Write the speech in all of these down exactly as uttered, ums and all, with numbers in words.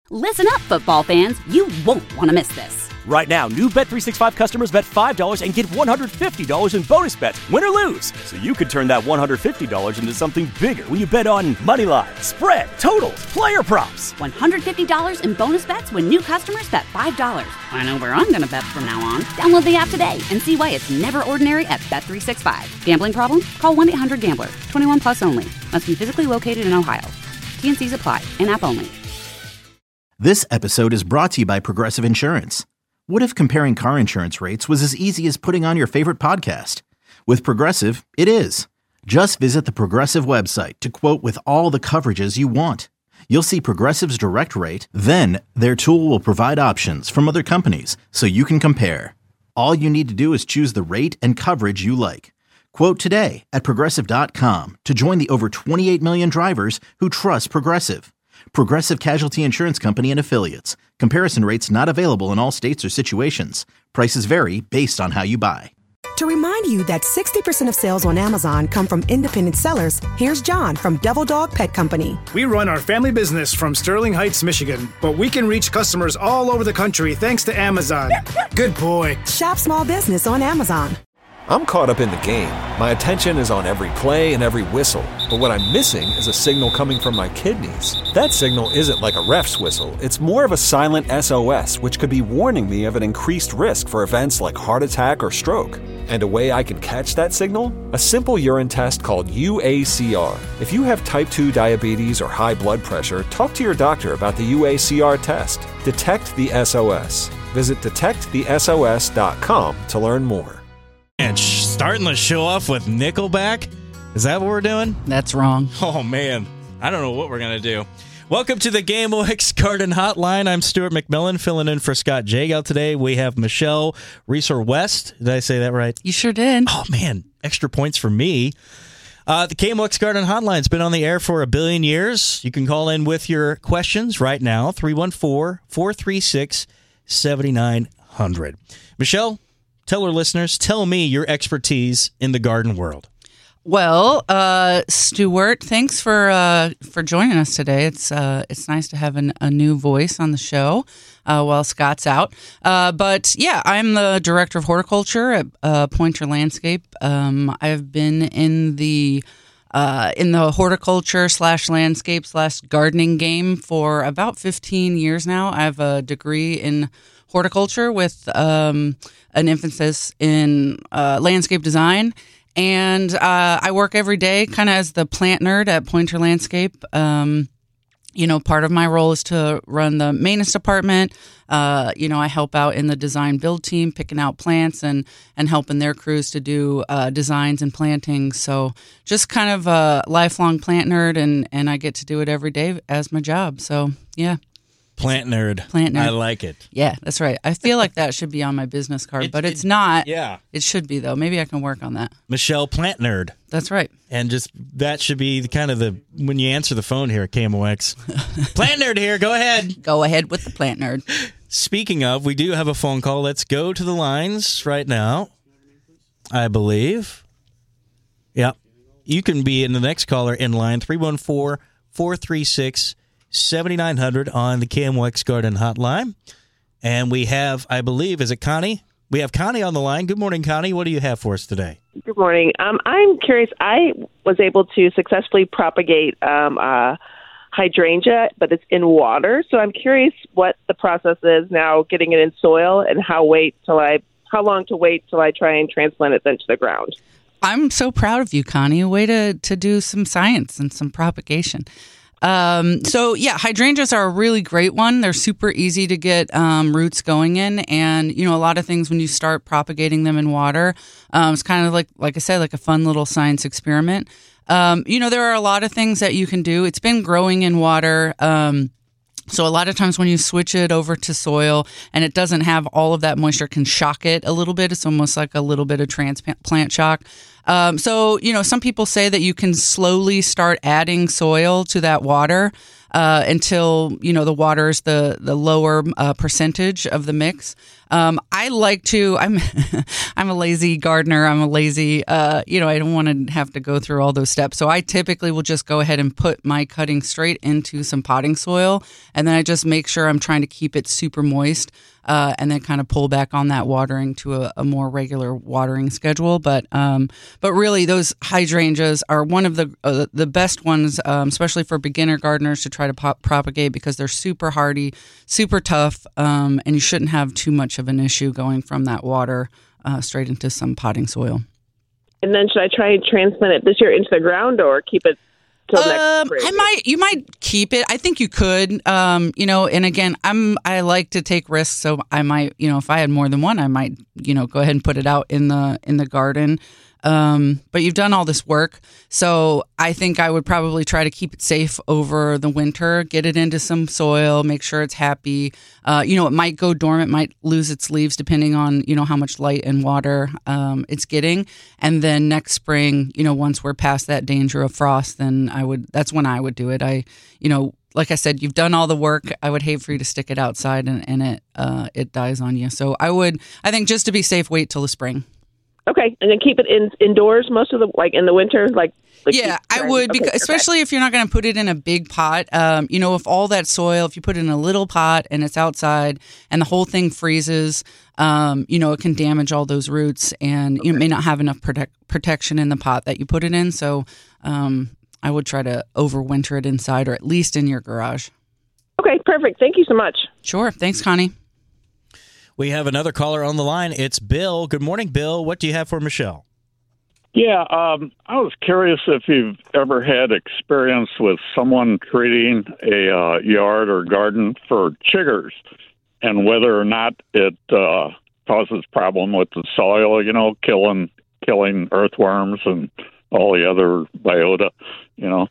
Listen up, football fans. You won't want to miss this. Right now, new Bet three sixty-five customers bet five dollars and get one hundred fifty dollars in bonus bets, win or lose. So you could turn that one hundred fifty dollars into something bigger when you bet on money line, spread, totals, player props. one hundred fifty dollars in bonus bets when new customers bet five dollars. I know where I'm going to bet from now on. Download the app today and see why it's never ordinary at Bet three sixty-five. Gambling problem? Call one eight hundred gambler. twenty-one plus only. Must be physically located in Ohio. T and C's apply. In-app only. This episode is brought to you by Progressive Insurance. What if comparing car insurance rates was as easy as putting on your favorite podcast? With Progressive, it is. Just visit the Progressive website to quote with all the coverages you want. You'll see Progressive's direct rate, then their tool will provide options from other companies so you can compare. All you need to do is choose the rate and coverage you like. Quote today at Progressive dot com to join the over twenty-eight million drivers who trust Progressive. Progressive Casualty Insurance Company and Affiliates. Comparison rates not available in all states or situations. Prices vary based on how you buy. To remind you that sixty percent of sales on Amazon come from independent sellers, here's John from Devil Dog Pet Company. We run our family business from Sterling Heights, Michigan, but we can reach customers all over the country thanks to Amazon. Good boy. Shop small business on Amazon. I'm caught up in the game. My attention is on every play and every whistle. But what I'm missing is a signal coming from my kidneys. That signal isn't like a ref's whistle. It's more of a silent S O S, which could be warning me of an increased risk for events like heart attack or stroke. And a way I can catch that signal? A simple urine test called U A C R. If you have type two diabetes or high blood pressure, talk to your doctor about the U A C R test. Detect the S O S. Visit detect the S O S dot com to learn more. And starting the show off with Nickelback? Is that what we're doing? That's wrong. Oh, man. I don't know what we're going to do. Welcome to the GameWix Garden Hotline. I'm Stuart McMillan, filling in for Scott Jagow today. We have Michelle Reeser-West. Did I say that right? You sure did. Oh, man. Extra points for me. Uh, the GameWix Garden Hotline's been on the air for a billion years. You can call in with your questions right now, three one four, four three six, seven nine zero zero. Michelle, tell our listeners, tell me your expertise in the garden world. Well, uh, Stuart, thanks for uh, for joining us today. It's uh, it's nice to have an, a new voice on the show uh, while Scott's out. Uh, but yeah, I'm the director of horticulture at uh, Pointer Landscape. Um, I've been in the uh, in the horticulture slash landscape slash gardening game for about fifteen years now. I have a degree in horticulture with um, an emphasis in uh, landscape design. And uh, I work every day kind of as the plant nerd at Pointer Landscape. Um, you know, part of my role is to run the maintenance department. Uh, you know, I help out in the design build team, picking out plants and, and helping their crews to do uh, designs and plantings. So just kind of a lifelong plant nerd, and, and I get to do it every day as my job. So, yeah. Plant nerd. Plant nerd. I like it. Yeah, that's right. I feel like that should be on my business card, It- but it's it- not. Yeah. It should be, though. Maybe I can work on that. Michelle, plant nerd. That's right. And just that should be the kind of the, when you answer the phone here at K M O X. Plant nerd here. Go ahead. Go ahead with the plant nerd. Speaking of, we do have a phone call. Let's go to the lines right now, I believe. Yeah. You can be in the next caller in line, three one four, four three six, seven nine zero zero on the K M O X Garden Hotline. And we have, I believe, is it Connie? We have Connie on the line. Good morning, Connie. What do you have for us today? Good morning. Um, I'm curious. I was able to successfully propagate um, a hydrangea, but it's in water. So I'm curious what the process is now, getting it in soil, and how wait till I how long to wait till I try and transplant it then to the ground. I'm so proud of you, Connie. A way to, to do some science and some propagation. Um, so, yeah, hydrangeas are a really great one. They're super easy to get um, roots going in. And, you know, a lot of things when you start propagating them in water, um, it's kind of like, like I said, like a fun little science experiment. Um, you know, there are a lot of things that you can do. It's been growing in water. Um, so a lot of times when you switch it over to soil and it doesn't have all of that moisture, can shock it a little bit. It's almost like a little bit of transplant shock. Um, so, you know, some people say that you can slowly start adding soil to that water uh, until, you know, the water is the, the lower uh, percentage of the mix. Um, I like to, I'm, I'm a lazy gardener. I'm a lazy, uh, you know, I don't want to have to go through all those steps. So I typically will just go ahead and put my cutting straight into some potting soil. And then I just make sure I'm trying to keep it super moist. Uh, and then kind of pull back on that watering to a, a more regular watering schedule. But um, but really, those hydrangeas are one of the uh, the best ones, um, especially for beginner gardeners to try to pop, propagate because they're super hardy, super tough, um, and you shouldn't have too much of an issue going from that water uh, straight into some potting soil. And then should I try and transplant it this year into the ground or keep it till Um, next spring? I might, you might keep it. I think you could. Um, you know, and again, I'm I like to take risks, so I might, you know, if I had more than one, I might, you know, go ahead and put it out in the in the garden. Um, but you've done all this work, so I think I would probably try to keep it safe over the winter, get it into some soil, make sure it's happy. Uh, you know, it might go dormant, might lose its leaves depending on, you know, how much light and water um, it's getting. And then next spring, you know, once we're past that danger of frost, then I would, that's when I would do it. I, you know, like I said, you've done all the work. I would hate for you to stick it outside and, and it, uh, it dies on you. So I would, I think just to be safe, wait till the spring. Okay, and then keep it in indoors most of the like in the winter, like. like yeah, I would, okay, because okay. especially if you're not going to put it in a big pot. Um, you know, if all that soil, if you put it in a little pot and it's outside and the whole thing freezes, um, you know, it can damage all those roots, and okay. you may not have enough protect, protection in the pot that you put it in. So, um, I would try to overwinter it inside, or at least in your garage. Okay, perfect. Thank you so much. Sure. Thanks, Connie. We have another caller on the line. It's Bill. Good morning, Bill. What do you have for Michelle? Yeah, um, I was curious if you've ever had experience with someone treating a uh, yard or garden for chiggers and whether or not it uh, causes problem with the soil, you know, killing killing earthworms and all the other biota, you know.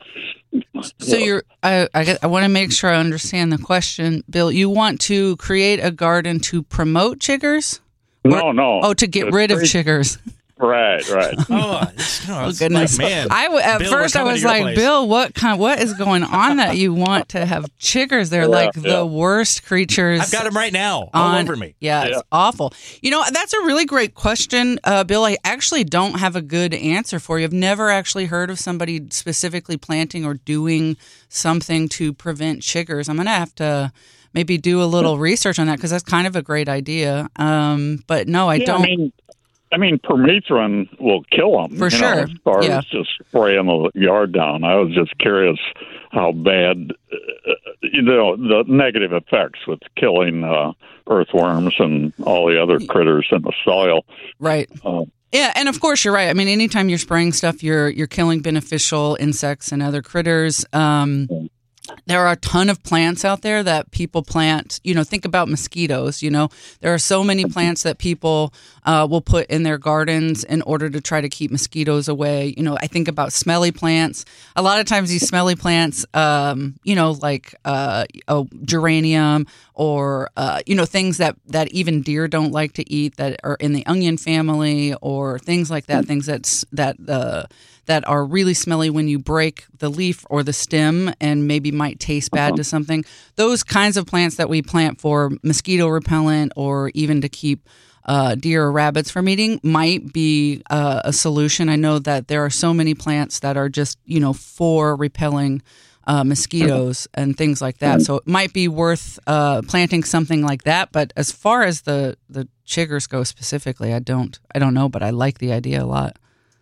So you're, I, I, I want to make sure I understand the question, Bill. You want to create a garden to promote chiggers? No, or, no. Oh, to get It's rid of pretty- chiggers. Right, right. Oh, it's, no, Oh it's goodness! like, man, I w- at Bill, first we're I coming was to your like, place. Bill, what kind? What is going on that you want to have chiggers? They're Yeah, like yeah. the worst creatures. I've got them right now, all on, over me. Yeah, Yeah. it's awful. You know, that's a really great question, uh, Bill. I actually don't have a good answer for you. I've never actually heard of somebody specifically planting or doing something to prevent chiggers. I'm going to have to maybe do a little research on that because that's kind of a great idea. Um, but no, I Yeah, don't. I mean, I mean, permethrin will kill them. For you sure, know, as far yeah. as just spraying the yard down. I was just curious how bad, uh, you know, the negative effects with killing uh, earthworms and all the other critters in the soil. Right. Uh, Yeah, and of course you're right. I mean, anytime you're spraying stuff, you're you're killing beneficial insects and other critters. Um, there are a ton of plants out there that people plant. You know, think about mosquitoes. You know, there are so many plants that people uh, will put in their gardens in order to try to keep mosquitoes away. You know, I think about smelly plants. A lot of times these smelly plants, um, you know, like uh, a geranium or, uh, you know, things that, that even deer don't like to eat that are in the onion family or things like that, things that's, that uh, that are really smelly when you break the leaf or the stem and maybe might taste bad to something. Those kinds of plants that we plant for mosquito repellent or even to keep uh, deer or rabbits from eating might be uh, a solution. I know that there are so many plants that are just, you know, for repelling uh, mosquitoes and things like that. So it might be worth uh, planting something like that. But as far as the, the chiggers go specifically, I don't, I don't know, but I like the idea a lot.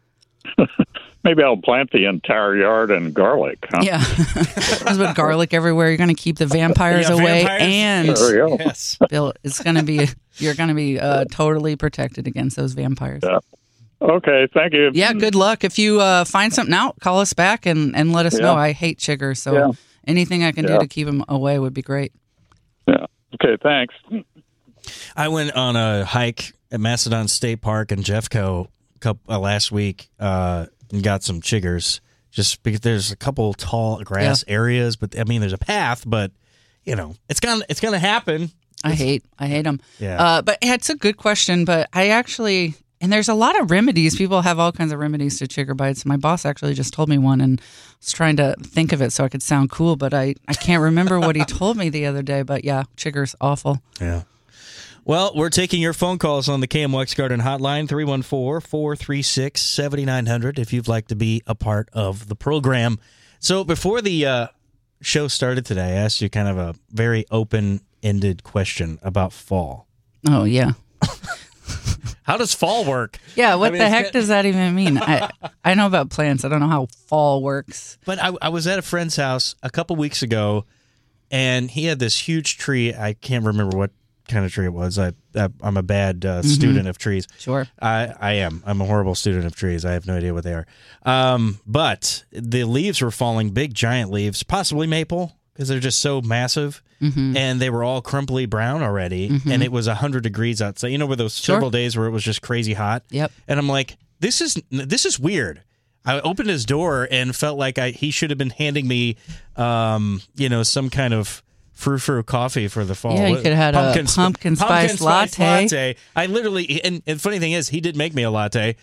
Maybe I'll plant the entire yard in garlic. Huh? Yeah. There's with garlic everywhere. You're going to keep the vampires Yeah, away. vampires. And There we go. Yes. Bill, it's going to be, you're going to be uh, totally protected against those vampires. Yeah. Okay, thank you. Yeah, good luck. If you uh, find something out, call us back and, and let us Yeah. know. I hate chiggers, so Yeah. anything I can do Yeah. to keep them away would be great. Yeah. Okay, thanks. I went on a hike at Macedon State Park in Jeffco couple, uh, last week uh, and got some chiggers. Just because there's a couple tall grass Yeah. areas, but I mean, there's a path, but you know, it's gonna it's gonna happen. I hate I hate them. Yeah. Uh, but it's a good question. But I actually, And there's a lot of remedies. People have all kinds of remedies to chigger bites. My boss actually just told me one, and I was trying to think of it so I could sound cool, but I, I can't remember what he told me the other day. But yeah, chigger's awful. Yeah. Well, we're taking your phone calls on the K M O X Garden Hotline, three one four, four three six, seven nine zero zero, if you'd like to be a part of the program. So before the uh, show started today, I asked you kind of a very open-ended question about fall. Oh, yeah. How does fall work? Yeah, what I mean, the heck got... does that even mean? I I know about plants. I don't know how fall works. But I, I was at a friend's house a couple weeks ago, and he had this huge tree. I can't remember what kind of tree it was. I, I I'm a bad uh, mm-hmm. student of trees. Sure, I I am. I'm a horrible student of trees. I have no idea what they are. Um, but the leaves were falling, big giant leaves, possibly maple, because they're just so massive. Mm-hmm. And they were all crumply brown already, mm-hmm. and it was one hundred degrees outside. You know, where those sure. several days where it was just crazy hot? Yep. And I'm like, this is this is weird. I opened his door and felt like I he should have been handing me, um, you know, some kind of frou-frou coffee for the fall. Yeah, you could have had pumpkin, a pumpkin spice, pumpkin spice latte. latte. I literally, and, and funny thing is, he did make me a latte.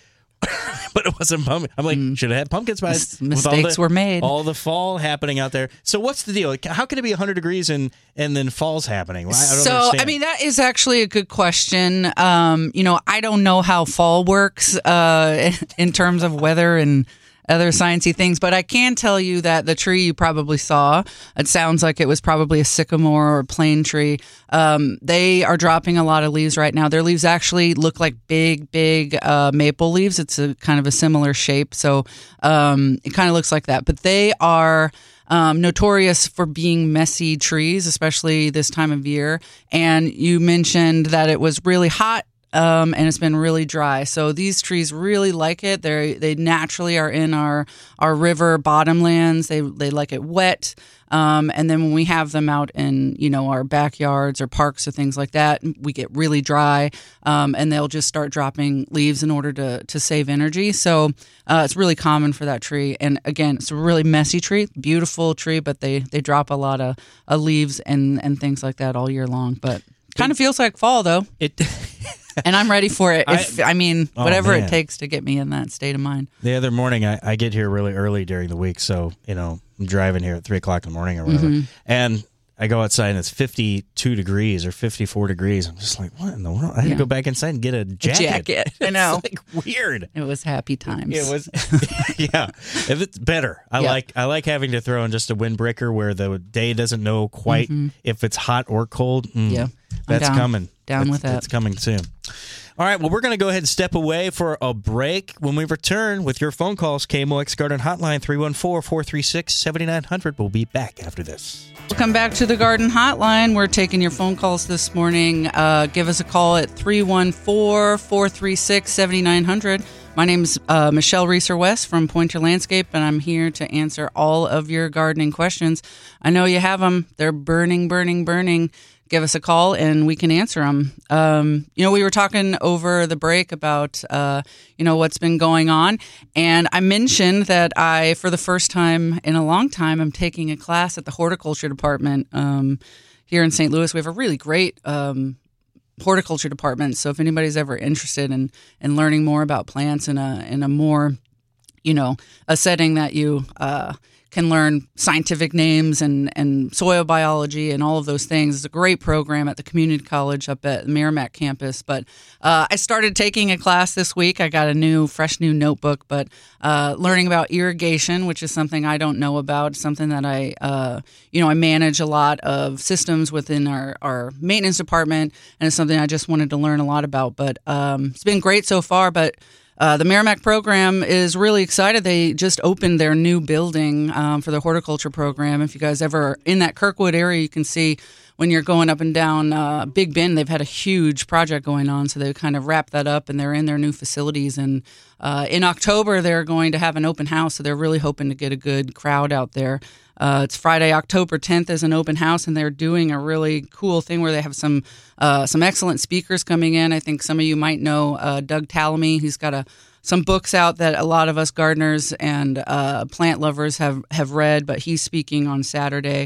But it wasn't pumpkin. I'm like, mm. should have had pumpkin spice. Mistakes the, were made. All the fall happening out there. So what's the deal? How can it be one hundred degrees and, and then fall's happening? I don't so, understand. I mean, that is actually a good question. Um, you know, I don't know how fall works uh, in terms of weather and other sciencey things, but I can tell you that the tree you probably saw, it sounds like it was probably a sycamore or a plane tree. Um, they are dropping a lot of leaves right now. Their leaves actually look like big, big uh, maple leaves. It's a kind of a similar shape, so um, it kind of looks like that. But they are Um, notorious for being messy trees, especially this time of year. And you mentioned that it was really hot. Um, and it's been really dry. So these trees really like it. They they naturally are in our our river bottomlands. They they like it wet. Um, and then when we have them out in, you know, our backyards or parks or things like that, we get really dry. Um, and they'll just start dropping leaves in order to to save energy. So uh, it's really common for that tree. And again, it's a really messy tree, beautiful tree, but they they drop a lot of, of leaves and and things like that all year long. But kind of feels like fall though. It. And I'm ready for it. If, I, I mean, whatever oh, it takes to get me in that state of mind. The other morning, I, I get here really early during the week. So, you know, I'm driving here at three o'clock in the morning or whatever. Mm-hmm. And I go outside and it's fifty-two degrees or fifty-four degrees. I'm just like, what in the world? I had yeah. to go back inside and get a jacket. A jacket. I know. It's like weird. It was happy times. It was, yeah. If it's better. I yeah. like I like having to throw in just a windbreaker where the day doesn't know quite mm-hmm. if it's hot or cold. Mm, yeah. That's down, coming. Down that's, with that. It's coming soon. All right, well, we're going to go ahead and step away for a break. When we return with your phone calls, K M O X Garden Hotline, three one four, four three six, seven nine zero zero. We'll be back after this. Welcome back to the Garden Hotline. We're taking your phone calls this morning. Uh, give us a call at three one four, four three six, seven nine zero zero. My name is uh, Michelle Reeser-West from Pointer Landscape, and I'm here to answer all of your gardening questions. I know you have them. They're burning, burning, burning. Give us a call and we can answer them. Um, you know, we were talking over the break about, uh, you know, what's been going on. And I mentioned that I, for the first time in a long time, I'm taking a class at the horticulture department um, here in Saint Louis. We have a really great um, horticulture department. So if anybody's ever interested in, in learning more about plants in a, in a more, you know, a setting that you uh can learn scientific names and, and soil biology and all of those things. It's a great program at the community college up at the Merrimack campus. But uh, I started taking a class this week. I got a new, fresh new notebook, but uh, learning about irrigation, which is something I don't know about, something that I, uh, you know, I manage a lot of systems within our, our maintenance department, and it's something I just wanted to learn a lot about. But um, it's been great so far, but Uh, the Merrimack program is really excited. They just opened their new building um, for the horticulture program. If you guys ever are in that Kirkwood area, you can see when you're going up and down uh, Big Bend, they've had a huge project going on. So they've kind of wrapped that up, and they're in their new facilities. And uh, in October, they're going to have an open house. So they're really hoping to get a good crowd out there. Uh, it's Friday, October tenth is an open house, and they're doing a really cool thing where they have some uh, some excellent speakers coming in. I think some of you might know uh, Doug Tallamy. He's got a some books out that a lot of us gardeners and uh, plant lovers have, have read, but he's speaking on Saturday.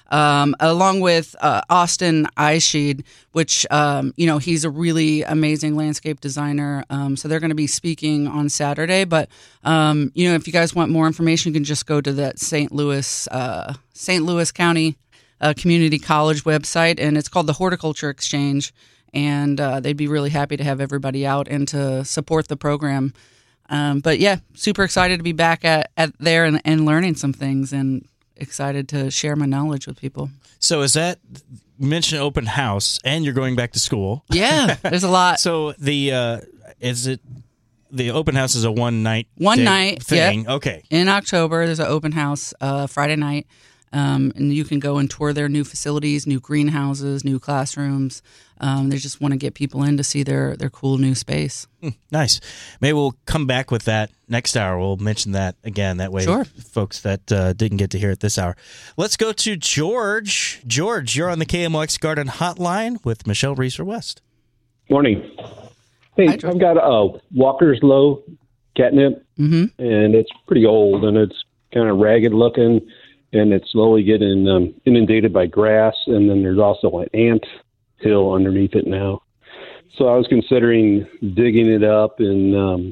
um, along with uh, Austin Eischied, which, um, you know, he's a really amazing landscape designer. Um, so they're going to be speaking on Saturday. But, um, you know, if you guys want more information, you can just go to that Saint Louis, uh, Saint Louis County uh, Community College website, and it's called the Horticulture Exchange. And uh, they'd be really happy to have everybody out and to support the program. Um, but yeah, super excited to be back at, at there and, and learning some things, and excited to share my knowledge with people. So is that, you mentioned open house, and you're going back to school. Yeah, there's a lot. So the, uh, is it, the open house is a one night One night thing? Yep. Okay. In October, there's an open house uh, Friday night. Um, and you can go and tour their new facilities, new greenhouses, new classrooms. Um, they just want to get people in to see their, their cool new space. Mm, nice. Maybe we'll come back with that next hour. We'll mention that again. That way, sure. folks that uh, didn't get to hear it this hour. Let's go to George. George, you're on the K M O X Garden Hotline with Michelle Reeser West. Morning. Hey, Hi, I've got a Walker's Low catnip, mm-hmm. and it's pretty old, and it's kind of ragged looking. And it's slowly getting um, inundated by grass, and then there's also an ant hill underneath it now. So I was considering digging it up and um,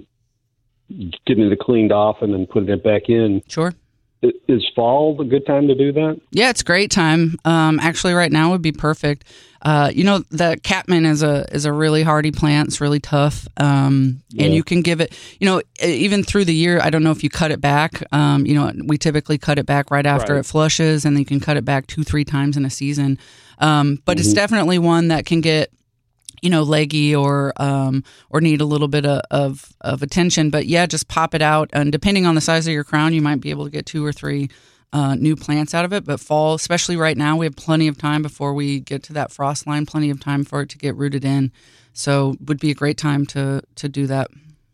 getting it cleaned off and then putting it back in. Sure. Is fall a good time to do that? Yeah, it's a great time. Um, actually, right now would be perfect. Uh, you know, the catmint is a is a really hardy plant. It's really tough, um, Yeah. and you can give it. You know, even through the year. I don't know if you cut it back. Um, you know, we typically cut it back right after Right. it flushes, and then you can cut it back two, three times in a season. Um, but it's Mhm. definitely one that can get, you know, leggy or um, or need a little bit of, of of attention. But yeah, just pop it out, and depending on the size of your crown, you might be able to get two or three uh, new plants out of it. But fall, especially right now, we have plenty of time before we get to that frost line. Plenty of time for it to get rooted in. So, would be a great time to to do that.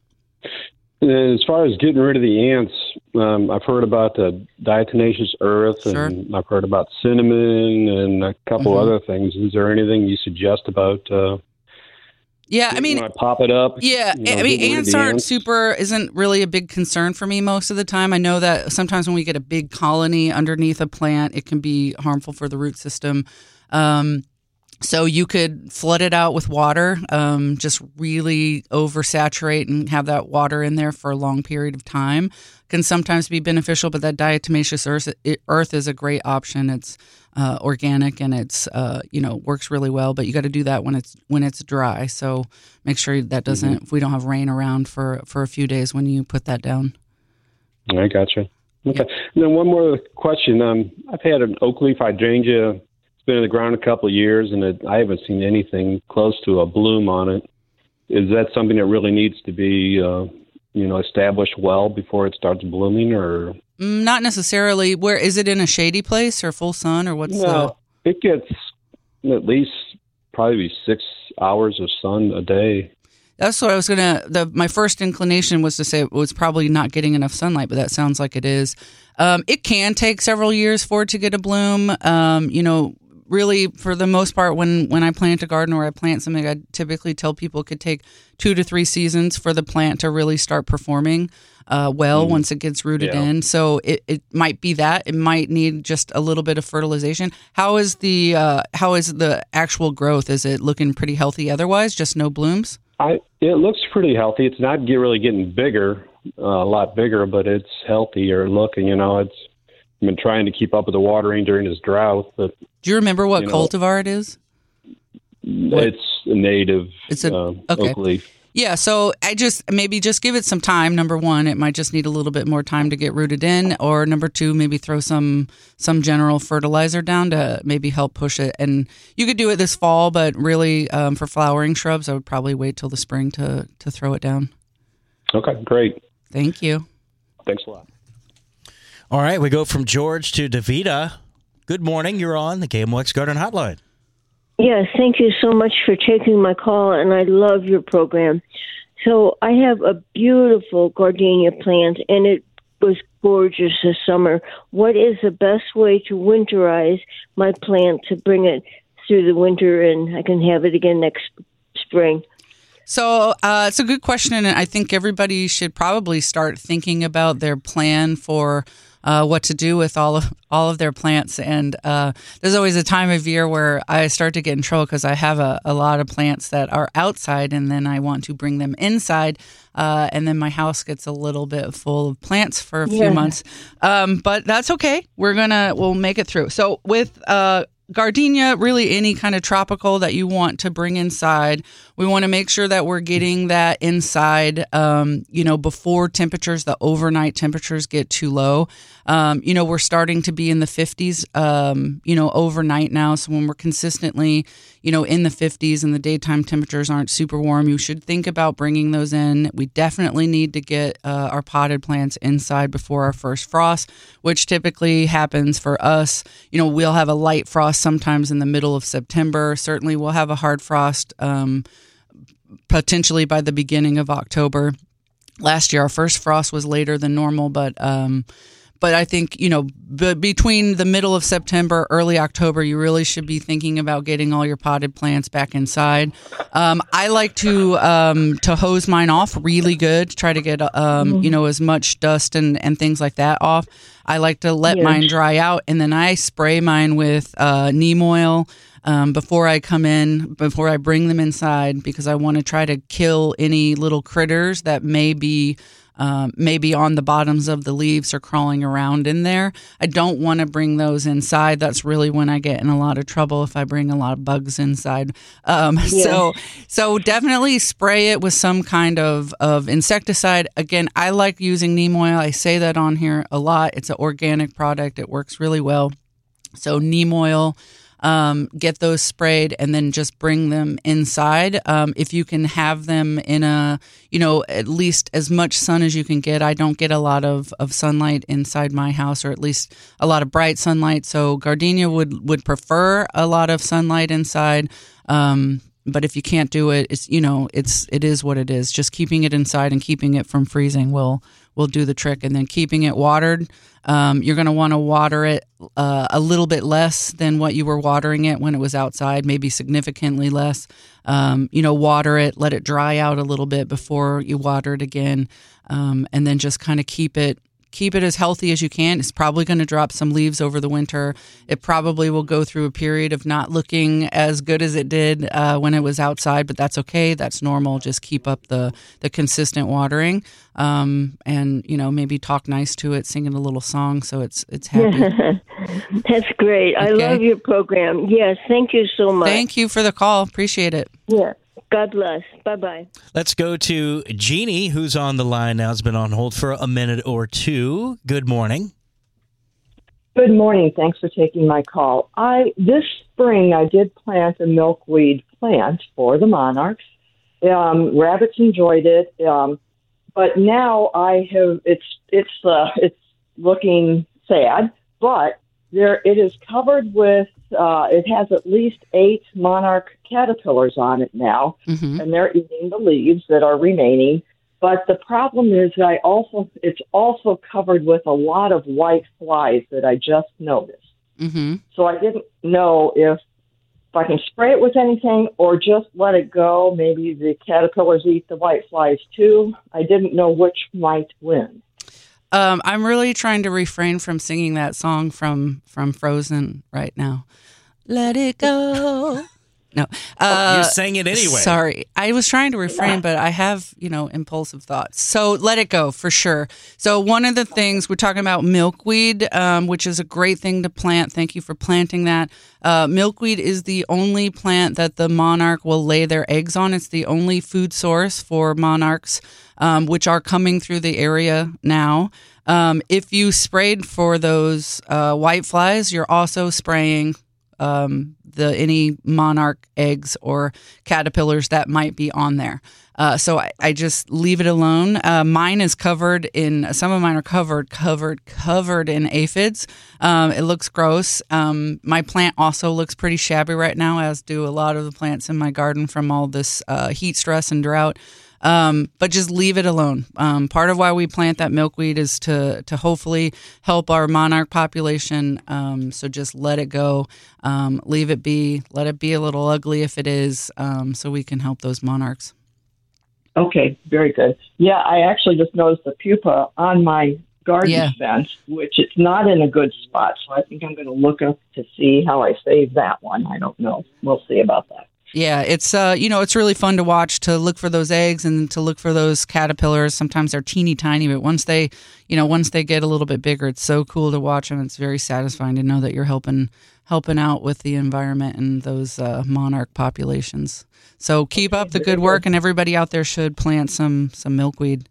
And as far as getting rid of the ants, um, I've heard about the diatomaceous earth, Sure. and I've heard about cinnamon and a couple Mhm. other things. Is there anything you suggest about? Uh, Yeah, I mean, when I pop it up. Yeah, you know, I mean, getting rid of ants the aren't ants? super, isn't really a big concern for me most of the time. I know that sometimes when we get a big colony underneath a plant, it can be harmful for the root system. Um, so you could flood it out with water, um, just really oversaturate and have that water in there for a long period of time. Can sometimes be beneficial, but that diatomaceous earth, earth is a great option. It's uh, organic and it's uh, you know works really well. But you got to do that when it's when it's dry. So make sure that doesn't. Mm-hmm. If we don't have rain around for for a few days when you put that down. I gotcha. Okay. And then one more question. Um, I've had an oak leaf hydrangea. It's been in the ground a couple of years, and it, I haven't seen anything close to a bloom on it. Is that something that really needs to be, uh, you know, established well before it starts blooming, or? Mm, Not necessarily. Where is it in a shady place or full sun or what's No, it gets at least probably six hours of sun a day. That's what I was gonna. The my first inclination was to say it was probably not getting enough sunlight, but that sounds like it is. Um, it can take several years for it to get a bloom. Um, you know, really, for the most part, when when I plant a garden or I plant something, I typically tell people it could take two to three seasons for the plant to really start performing uh, well Mhm. once it gets rooted Yeah. in. So it, it might be that it might need just a little bit of fertilization. How is the uh, how is the actual growth? Is it looking pretty healthy otherwise? Just no blooms? I it looks pretty healthy. It's not get, really getting bigger, uh, a lot bigger, but it's healthier looking. You know, it's I've been trying to keep up with the watering during this drought, but Do you remember what You know, cultivar it is? it's a native It's a- uh, okay. oak leaf. Yeah, so I just maybe just give it some time. Number one, it might just need a little bit more time to get rooted in, or number two, maybe throw some some general fertilizer down to maybe help push it. And you could do it this fall, but really um, for flowering shrubs, I would probably wait till the spring to to throw it down. Okay, great. Thank you. Thanks a lot. All right, we go from George to Davita. Good morning. You're on the K M O X Garden Hotline. Yes, thank you so much for taking my call, and I love your program. So I have a beautiful gardenia plant, and it was gorgeous this summer. What is the best way to winterize my plant to bring it through the winter, and I can have it again next spring? So uh, it's a good question, and I think everybody should probably start thinking about their plan for uh, what to do with all of all of their plants. And uh, there's always a time of year where I start to get in trouble because I have a, a lot of plants that are outside, and then I want to bring them inside. Uh, and then my house gets a little bit full of plants for a few Yeah. months. Um, but that's okay. We're gonna we'll make it through. So with uh, gardenia, really any kind of tropical that you want to bring inside, we want to make sure that we're getting that inside, um, you know, before temperatures, the overnight temperatures get too low. Um, you know, we're starting to be in the fifties, um, you know, overnight now. So when we're consistently, you know, in the fifties and the daytime temperatures aren't super warm, you should think about bringing those in. We definitely need to get uh, our potted plants inside before our first frost, which typically happens for us. You know, we'll have a light frost sometimes in the middle of September. Certainly we'll have a hard frost um, potentially by the beginning of October. Last year, our first frost was later than normal, but um, but I think, you know, b- between the middle of September, early October, you really should be thinking about getting all your potted plants back inside. Um, I like to um, to hose mine off really good, try to get, um, mm-hmm. you know, as much dust and, and things like that off. I like to let Yeah. mine dry out, and then I spray mine with uh, neem oil um, before I come in, before I bring them inside, because I want to try to kill any little critters that may be um, maybe on the bottoms of the leaves or crawling around in there. I don't want to bring those inside. That's really when I get in a lot of trouble if I bring a lot of bugs inside. Um, Yeah. So so definitely spray it with some kind of, of insecticide. Again, I like using neem oil. I say that on here a lot. It's an organic product. It works really well. So neem oil, um, get those sprayed, and then just bring them inside. Um, if you can have them in a, you know, at least as much sun as you can get. I don't get a lot of, of sunlight inside my house, or at least a lot of bright sunlight. So gardenia would, would prefer a lot of sunlight inside. Um, but if you can't do it, it's, you know, it's, it is what it is. Just keeping it inside and keeping it from freezing will, will do the trick. And then keeping it watered. Um, you're going to want to water it uh, a little bit less than what you were watering it when it was outside, maybe significantly less. Um, you know, water it, let it dry out a little bit before you water it again, um, and then just kind of keep it keep it as healthy as you can. It's probably going to drop some leaves over the winter. It probably will go through a period of not looking as good as it did uh, when it was outside, but that's okay. That's normal. Just keep up the, the consistent watering, um, and, you know, maybe talk nice to it, sing it a little song so it's it's happy. That's great. I Okay. love your program. Yes, thank you so much. Thank you for the call. Appreciate it. Yeah. God bless. Bye-bye. Let's go to Jeannie, who's on the line now. Has been on hold for a minute or two. Good morning. Good morning. Thanks for taking my call. I this spring I did plant a milkweed plant for the monarchs. Um, rabbits enjoyed it, um, but now I have it's it's uh, it's looking sad. But there it is covered with. Uh, it has at least eight monarch caterpillars on it now, Mm-hmm. and they're eating the leaves that are remaining. But the problem is that I also it's also covered with a lot of white flies that I just noticed. Mm-hmm. So I didn't know if if I can spray it with anything or just let it go. Maybe the caterpillars eat the white flies too. I didn't know which might win. Um, I'm really trying to refrain from singing that song from, from Frozen right now. Let it go. No. Uh, you sang it anyway. Sorry. I was trying to refrain, but I have, you know, impulsive thoughts. So let it go for sure. So one of the things we're talking about milkweed, um, which is a great thing to plant. Thank you for planting that. Uh, milkweed is the only plant that the monarch will lay their eggs on. It's the only food source for monarchs, um, which are coming through the area now. Um, if you sprayed for those uh, white flies, you're also spraying um, the any monarch eggs or caterpillars that might be on there. Uh, so I, I just leave it alone. Uh, mine is covered in, some of mine are covered, covered, covered in aphids. Um, it looks gross. Um, my plant also looks pretty shabby right now, as do a lot of the plants in my garden from all this uh, heat stress and drought. Um, but just leave it alone. Um, part of why we plant that milkweed is to to hopefully help our monarch population. Um, so just let it go. Um, leave it be. Let it be a little ugly if it is, um, so we can help those monarchs. Okay, very good. Yeah, I actually just noticed the pupa on my garden Yeah. fence, which it's not in a good spot. So I think I'm going to look up to see how I save that one. I don't know. We'll see about that. Yeah, it's uh, you know, it's really fun to watch, to look for those eggs and to look for those caterpillars. Sometimes they're teeny tiny, but once they, you know, once they get a little bit bigger, it's so cool to watch, and it's very satisfying to know that you're helping helping out with the environment and those uh, monarch populations. So keep up the good work, and everybody out there should plant some some milkweed.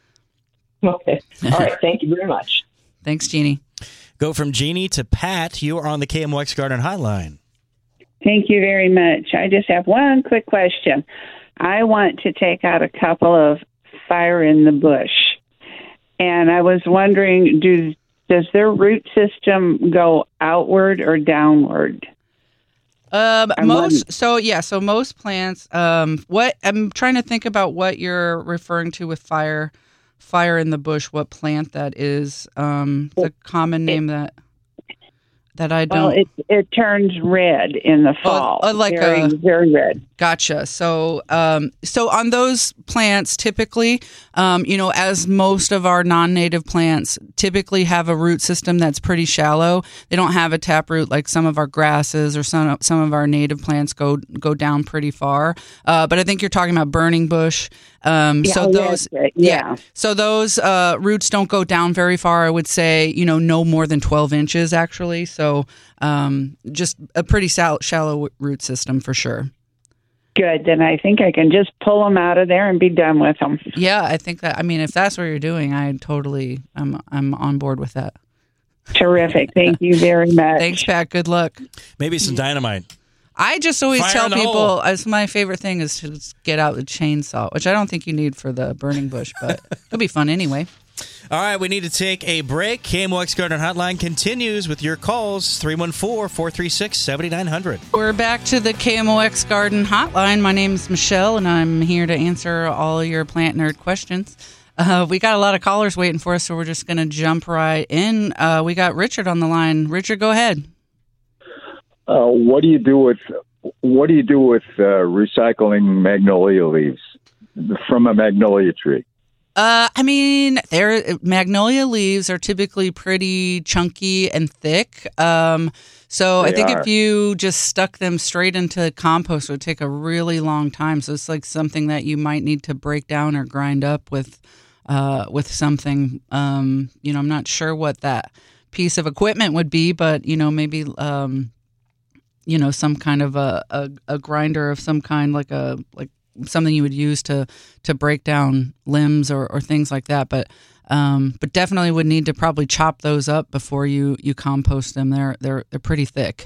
Okay. All right. Thank you very much. Thanks, Jeannie. Go from Jeannie to Pat. You are on the K M O X Garden Hotline. Thank you very much. I just have one quick question. I want to take out a couple of fire in the bush, and I was wondering, do does their root system go outward or downward? Um, I'm most wondering- so yeah, so most plants. Um, what I'm trying to think about what you're referring to with fire, fire in the bush. What plant that is? Um, the common name that that I don't. Well, it it turns red in the fall. Oh, like very, a- very red. Gotcha. So, um, so on those plants, typically, um, you know, as most of our non-native plants typically have a root system that's pretty shallow. They don't have a taproot like some of our grasses or some some of our native plants go go down pretty far. Uh, but I think you're talking about burning bush. Um, Yeah, so oh, those, that's it. Yeah. So those uh, roots don't go down very far. I would say, you know, no more than twelve inches actually. So um, just a pretty shallow, shallow root system for sure. Good. Then I think I can just pull them out of there and be done with them. Yeah, I think that. I mean, if that's what you're doing, I totally, I'm, I'm on board with that. Terrific. Thank you very much. Thanks, Pat. Good luck. Maybe some dynamite. I just always Fire tell in the people, hole. as my favorite thing is to just get out the chainsaw, which I don't think you need for the burning bush, but it'll be fun anyway. All right, we need to take a break. K M O X Garden Hotline continues with your calls, three one four, four three six, seven nine zero zero. We're back to the K M O X Garden Hotline. My name's Michelle, and I'm here to answer all your plant nerd questions. Uh, we got a lot of callers waiting for us, so we're just going to jump right in. Uh, we got Richard on the line. Richard, go ahead. Uh, what do you do with what do you do with uh, recycling magnolia leaves from a magnolia tree? Uh, I mean, there magnolia leaves are typically pretty chunky and thick. Um, so They I think are. if you just stuck them straight into compost, it would take a really long time. So it's like something that you might need to break down or grind up with, uh, with something. Um, you know, I'm not sure what that piece of equipment would be, but you know, maybe um, you know, some kind of a, a, a grinder of some kind, like a like. something you would use to to break down limbs or, or things like that, but um, but definitely would need to probably chop those up before you, you compost them. They're they're they're pretty thick.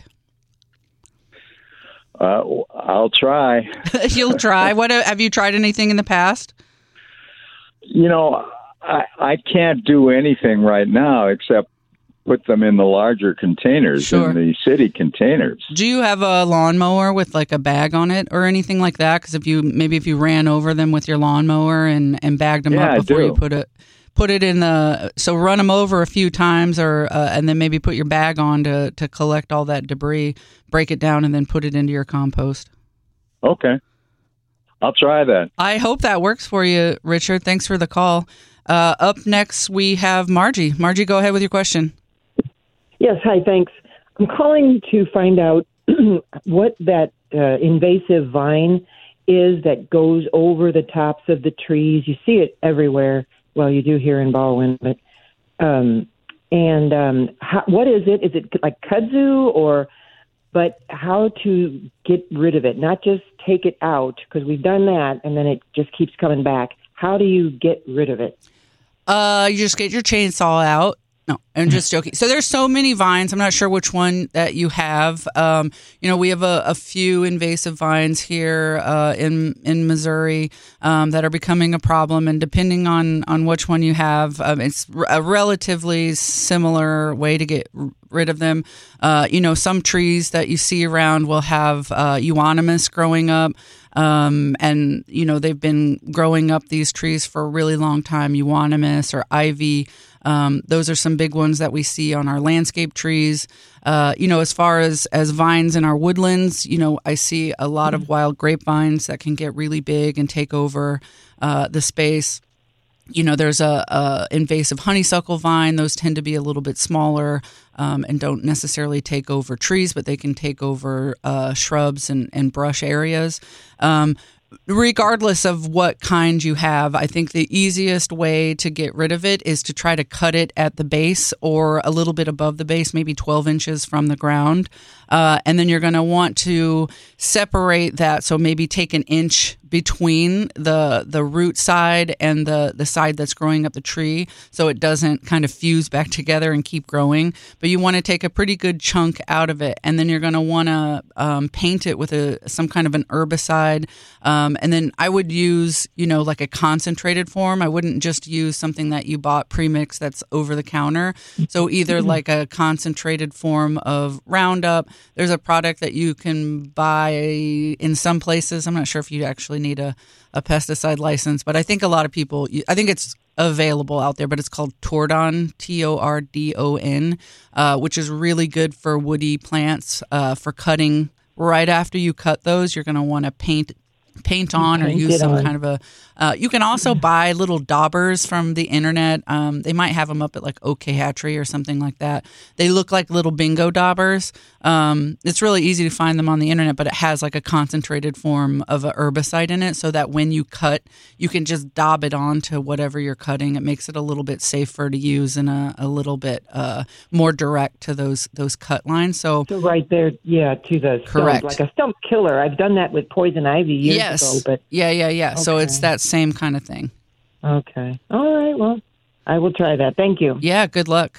Uh, I'll try. You'll try. What have you tried anything in the past? You know, I, I can't do anything right now except put them in the larger containers, Sure. in the city containers. Do you have a lawnmower with like a bag on it or anything like that? Because if you maybe if you ran over them with your lawnmower and, and bagged them Yeah, I up before do. you put it put it in the so run them over a few times or uh, and then maybe put your bag on to to collect all that debris, break it down, and then put it into your compost. Okay. I'll try that. I hope that works for you, Richard. Thanks for the call. Uh, up next, we have Margie. Margie, go ahead with your question. Yes, hi, thanks. I'm calling to find out what that uh, invasive vine is that goes over the tops of the trees. You see it everywhere. Well, you do here in Baldwin, but um, and um, how, what is it? Is it like kudzu or? But how to get rid of it? Not just take it out because we've done that, and then it just keeps coming back. How do you get rid of it? Uh, you just get your chainsaw out. No, I'm just joking. So there's so many vines. I'm not sure which one that you have. Um, you know, we have a, a few invasive vines here uh, in in Missouri um, that are becoming a problem. And depending on, on which one you have, um, it's a relatively similar way to get r- rid of them. Uh, you know, some trees that you see around will have uh, euonymus growing up. Um, and, you know, they've been growing up these trees for a really long time, euonymus or ivy. Um, those are some big ones that we see on our landscape trees. Uh, you know, as far as, as vines in our woodlands, you know, I see a lot of wild grapevines that can get really big and take over uh, the space. you know, there's a, a invasive honeysuckle vine. Those tend to be a little bit smaller um, and don't necessarily take over trees, but they can take over uh, shrubs and, and brush areas. Um, regardless of what kind you have, I think the easiest way to get rid of it is to try to cut it at the base or a little bit above the base, maybe twelve inches from the ground. Uh, and then you're going to want to separate that. So maybe take an inch between the the root side and the, the side that's growing up the tree so it doesn't kind of fuse back together and keep growing. But you want to take a pretty good chunk out of it. And then you're going to want to um, paint it with a some kind of an herbicide. Um, and then I would use, you know, like a concentrated form. I wouldn't just use something that you bought pre-mixed that's over the counter. So either like a concentrated form of Roundup. There's a product that you can buy in some places. I'm not sure if you actually need a, a pesticide license, but I think a lot of people, I think it's available out there, but it's called Tordon, T O R D O N, uh, which is really good for woody plants, uh, for cutting. Right after you cut those, you're going to want to paint paint on or Paint use it some on. kind of a uh, you can also buy little daubers from the internet. Um, they might have them up at like OK Hatchery or something like that. They look like little bingo daubers. Um, it's really easy to find them on the internet, but it has like a concentrated form of a herbicide in it so that when you cut, you can just daub it onto whatever you're cutting. It makes it a little bit safer to use and a, a little bit uh, more direct to those those cut lines. So, So right there, yeah, to the stump, Correct. like a stump killer. I've done that with poison ivy years yes, ago, but yeah, yeah, yeah. So Okay. it's that same kind of thing. okay. All right, well, I will try that. Thank you. Yeah, good luck.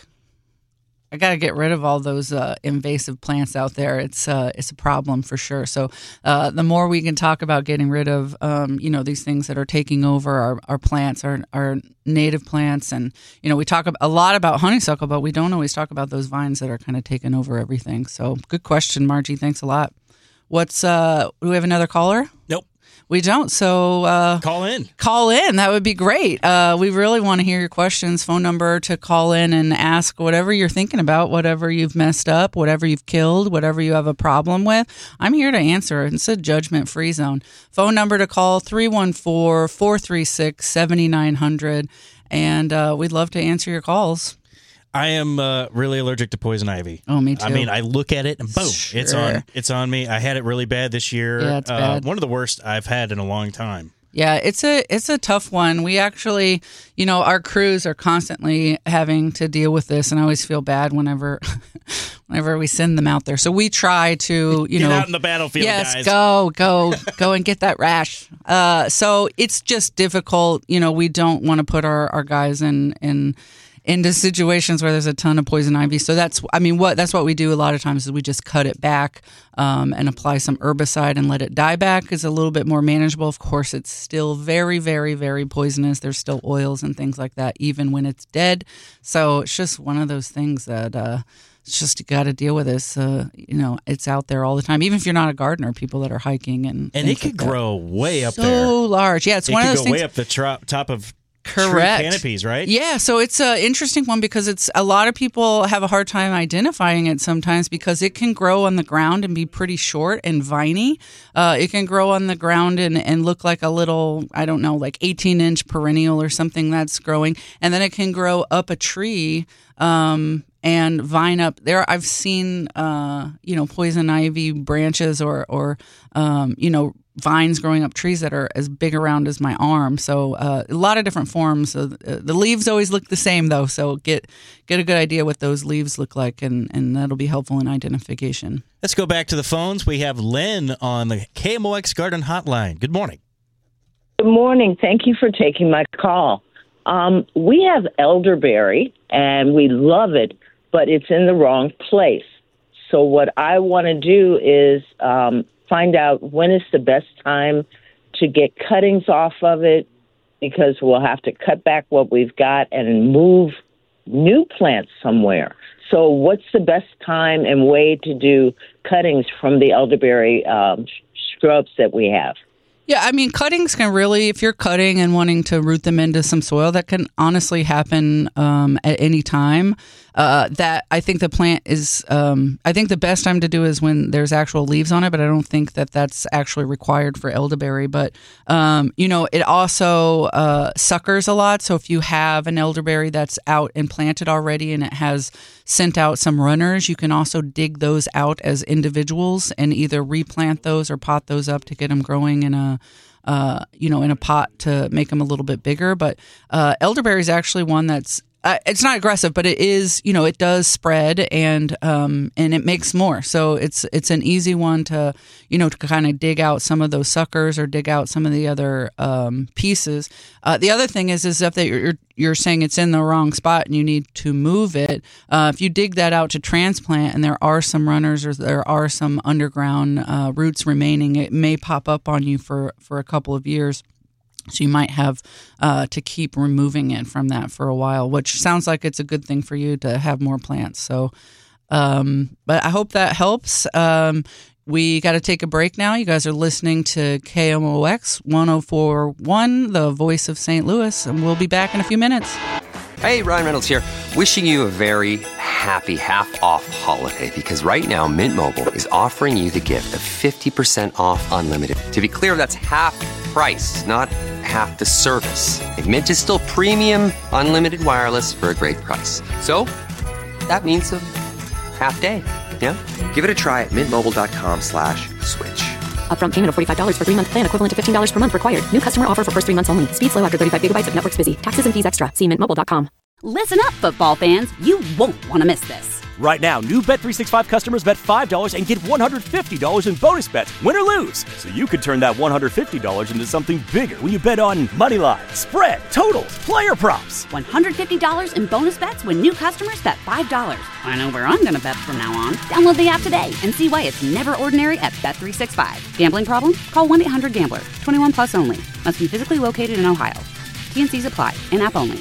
I got to get rid of all those uh, invasive plants out there. It's uh, it's a problem for sure. So uh, the more we can talk about getting rid of, um, you know, these things that are taking over our, our plants, our, our native plants. And, you know, we talk a lot about honeysuckle, but we don't always talk about those vines that are kind of taking over everything. So good question, Margie. Thanks a lot. What's, uh, do we have another caller? Nope. We don't. So uh, call in. Call in. That would be great. Uh, we really want to hear your questions. Phone number to call in and ask whatever you're thinking about, whatever you've messed up, whatever you've killed, whatever you have a problem with. I'm here to answer. It's a judgment-free zone. Phone number to call three one four, four three six, seven nine zero zero. And uh, we'd love to answer your calls. I am uh, really allergic to poison ivy. Oh, me too. I mean, I look at it and boom, Sure. it's on. It's on me. I had it really bad this year. Yeah, it's uh, bad. One of the worst I've had in a long time. Yeah, it's a it's a tough one. We actually, you know, our crews are constantly having to deal with this, and I always feel bad whenever whenever we send them out there. So we try to, you Get know, out in the battlefield, yes, guys. go, go, go and get that rash. Uh, so it's just difficult. You know, we don't want to put our, our guys in in. into situations where there's a ton of poison ivy. So that's, I mean, what that's what we do a lot of times is we just cut it back um, and apply some herbicide and let it die back. It's a little bit more manageable. Of course, it's still very, very, very poisonous. There's still oils and things like that, even when it's dead. So it's just one of those things that uh, it's just you got to deal with this. Uh, you know, it's out there all the time. Even if you're not a gardener, people that are hiking and And it could like grow way up so there. So large. Yeah, it's it one of could those go things. way up the tro- top of Correct. tree canopies, right? Yeah, so it's an interesting one because it's a lot of people have a hard time identifying it sometimes because it can grow on the ground and be pretty short and viney. Uh, it can grow on the ground and, and look like a little, I don't know, like eighteen inch perennial or something that's growing. And then it can grow up a tree um, and vine up there. I've seen, uh, you know, poison ivy branches or, or um, you know, vines growing up trees that are as big around as my arm. So uh, a lot of different forms. So the, the leaves always look the same, though. So get get a good idea what those leaves look like, and, and that'll be helpful in identification. Let's go back to the phones. We have Lynn on the K M O X Garden Hotline. Good morning. Good morning. Thank you for taking my call. Um, we have elderberry, and we love it, but it's in the wrong place. So what I want to do is um, find out when is the best time to get cuttings off of it, because we'll have to cut back what we've got and move new plants somewhere. So what's the best time and way to do cuttings from the elderberry um, shrubs that we have? Yeah, I mean, cuttings can really, if you're cutting and wanting to root them into some soil, that can honestly happen um, at any time. Uh, that I think the plant is, um, I think the best time to do is when there's actual leaves on it, but I don't think that that's actually required for elderberry. But, um, you know, it also uh, suckers a lot. So if you have an elderberry that's out and planted already and it has sent out some runners, you can also dig those out as individuals and either replant those or pot those up to get them growing in a Uh, you know, in a pot to make them a little bit bigger. But uh, elderberry is actually one that's, uh, it's not aggressive, but it is, you know, it does spread and um, and it makes more. So it's it's an easy one to, you know, to kind of dig out some of those suckers or dig out some of the other um, pieces. Uh, the other thing is, is if they, you're, you're saying it's in the wrong spot and you need to move it, uh, if you dig that out to transplant and there are some runners or there are some underground uh, roots remaining, it may pop up on you for, for a couple of years. So you might have uh, to keep removing it from that for a while, which sounds like it's a good thing for you to have more plants. So, um, but I hope that helps. Um, we got to take a break now. You guys are listening to K M O X one oh four point one, the voice of Saint Louis, and we'll be back in a few minutes. Hey, Ryan Reynolds here. Wishing you a very happy half-off holiday because right now Mint Mobile is offering you the gift of fifty percent off unlimited. To be clear, that's half price, not half the service. And Mint is still premium unlimited wireless for a great price. So that means a half day, yeah? Give it a try at mintmobile.com slash switch. Upfront payment of forty-five dollars for three-month plan equivalent to fifteen dollars per month required. New customer offer for first three months only. Speed slow after thirty-five gigabytes if network's busy. Taxes and fees extra. See mint mobile dot com. Listen up, football fans. You won't want to miss this. Right now, new Bet three sixty-five customers bet five dollars and get one hundred fifty dollars in bonus bets, win or lose. So you could turn that one hundred fifty dollars into something bigger when you bet on money line, spread, totals, player props. one hundred fifty dollars in bonus bets when new customers bet five dollars. I know where I'm going to bet from now on. Download the app today and see why it's never ordinary at Bet three sixty-five. Gambling problem? Call one eight hundred gambler. twenty-one plus only. Must be physically located in Ohio. T and C's apply. In-app only.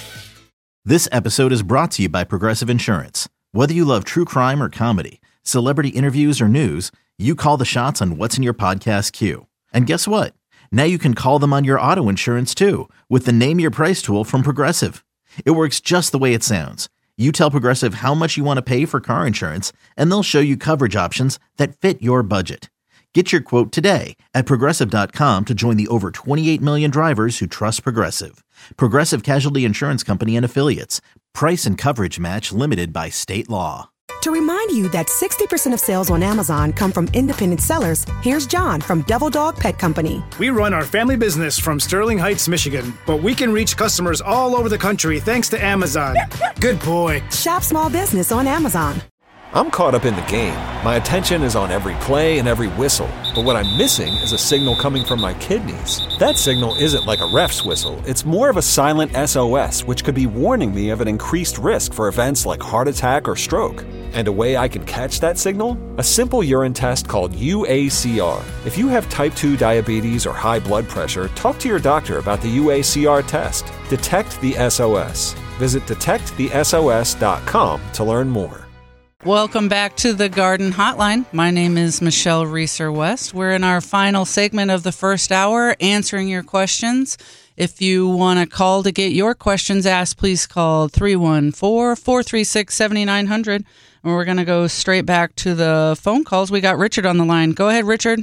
This episode is brought to you by Progressive Insurance. Whether you love true crime or comedy, celebrity interviews or news, you call the shots on what's in your podcast queue. And guess what? Now you can call them on your auto insurance too with the Name Your Price tool from Progressive. It works just the way it sounds. You tell Progressive how much you want to pay for car insurance, and they'll show you coverage options that fit your budget. Get your quote today at Progressive dot com to join the over twenty-eight million drivers who trust Progressive. Progressive Casualty Insurance Company and Affiliates. Price and coverage match limited by state law. To remind you that sixty percent of sales on Amazon come from independent sellers, here's John from Devil Dog Pet Company. We run our family business from Sterling Heights, Michigan, but we can reach customers all over the country thanks to Amazon. Good boy. Shop small business on Amazon. I'm caught up in the game. My attention is on every play and every whistle. But what I'm missing is a signal coming from my kidneys. That signal isn't like a ref's whistle. It's more of a silent S O S, which could be warning me of an increased risk for events like heart attack or stroke. And a way I can catch that signal? A simple urine test called U A C R. If you have type two diabetes or high blood pressure, talk to your doctor about the U A C R test. Detect the S O S. Visit detect the S O S dot com to learn more. Welcome back to the Garden Hotline. My name is Michelle Reeser West. We're in our final segment of the first hour, answering your questions. If you want to call to get your questions asked, please call three one four, four three six, seven nine zero zero. And we're going to go straight back to the phone calls. We got Richard on the line. Go ahead, Richard.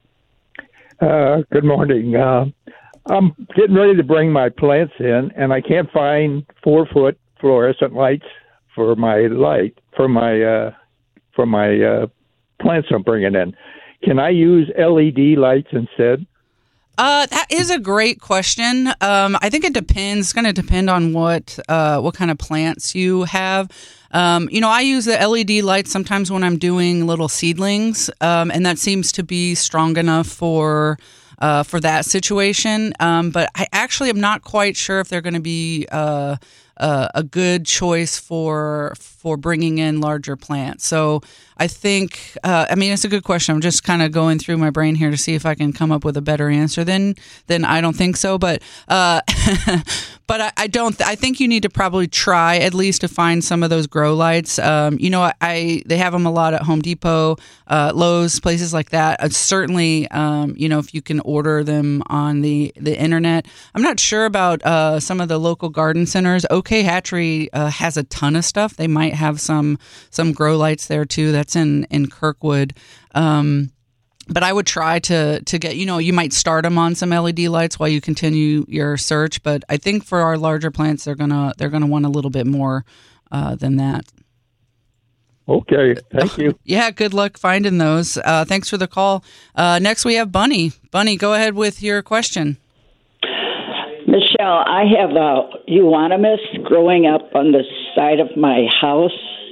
Uh, good morning. Uh, I'm getting ready to bring my plants in, and I can't find four-foot fluorescent lights for my light for my uh, for my uh, plants I'm bringing in. Can I use L E D lights instead? Uh, that is a great question. Um, I think it depends. It's going to depend on what uh, what kind of plants you have. Um, you know, I use the L E D lights sometimes when I'm doing little seedlings, um, and that seems to be strong enough for uh, for that situation. Um, but I actually am not quite sure if they're going to be uh, uh, a good choice for for bringing in larger plants. So I think, uh, I mean, it's a good question. I'm just kind of going through my brain here to see if I can come up with a better answer. Then, then I don't think so. But, uh, but I, I don't. I think you need to probably try at least to find some of those grow lights. Um, you know, I, I they have them a lot at Home Depot, uh, Lowe's, places like that. Uh, certainly, um, you know, if you can order them on the the internet. I'm not sure about uh, some of the local garden centers. OK Hatchery uh, has a ton of stuff. They might have some some grow lights there too. That's in in Kirkwood. Um, but I would try to to get, you know, you might start them on some L E D lights while you continue your search. But I think for our larger plants, they're gonna they're gonna want a little bit more uh, than that. Okay, thank you. Yeah, good luck finding those. Uh, thanks for the call. Uh, next, we have Bunny. Bunny, go ahead with your question. Michelle, I have a euonymus growing up on the side of my house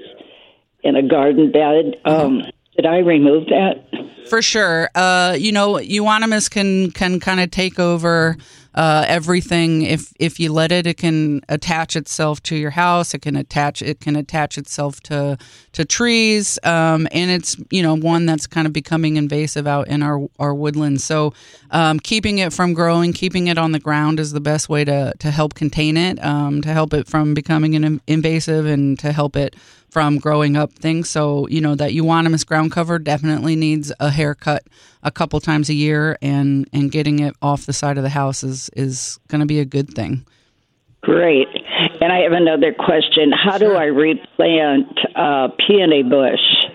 in a garden bed. Um, did I remove that? For sure. Uh, you know, euonymus can can kind of take over uh, everything. If if you let it, it can attach itself to your house. It can attach it can attach itself to to trees, um, and it's, you know, one that's kind of becoming invasive out in our our woodlands. So um, keeping it from growing, keeping it on the ground is the best way to to help contain it, um, to help it from becoming an invasive, and to help it from growing up things. So, you know, that euonymus ground cover definitely needs a haircut a couple times a year, and, and getting it off the side of the house is, is going to be a good thing. Great. And I have another question. How do I replant uh, peony bush?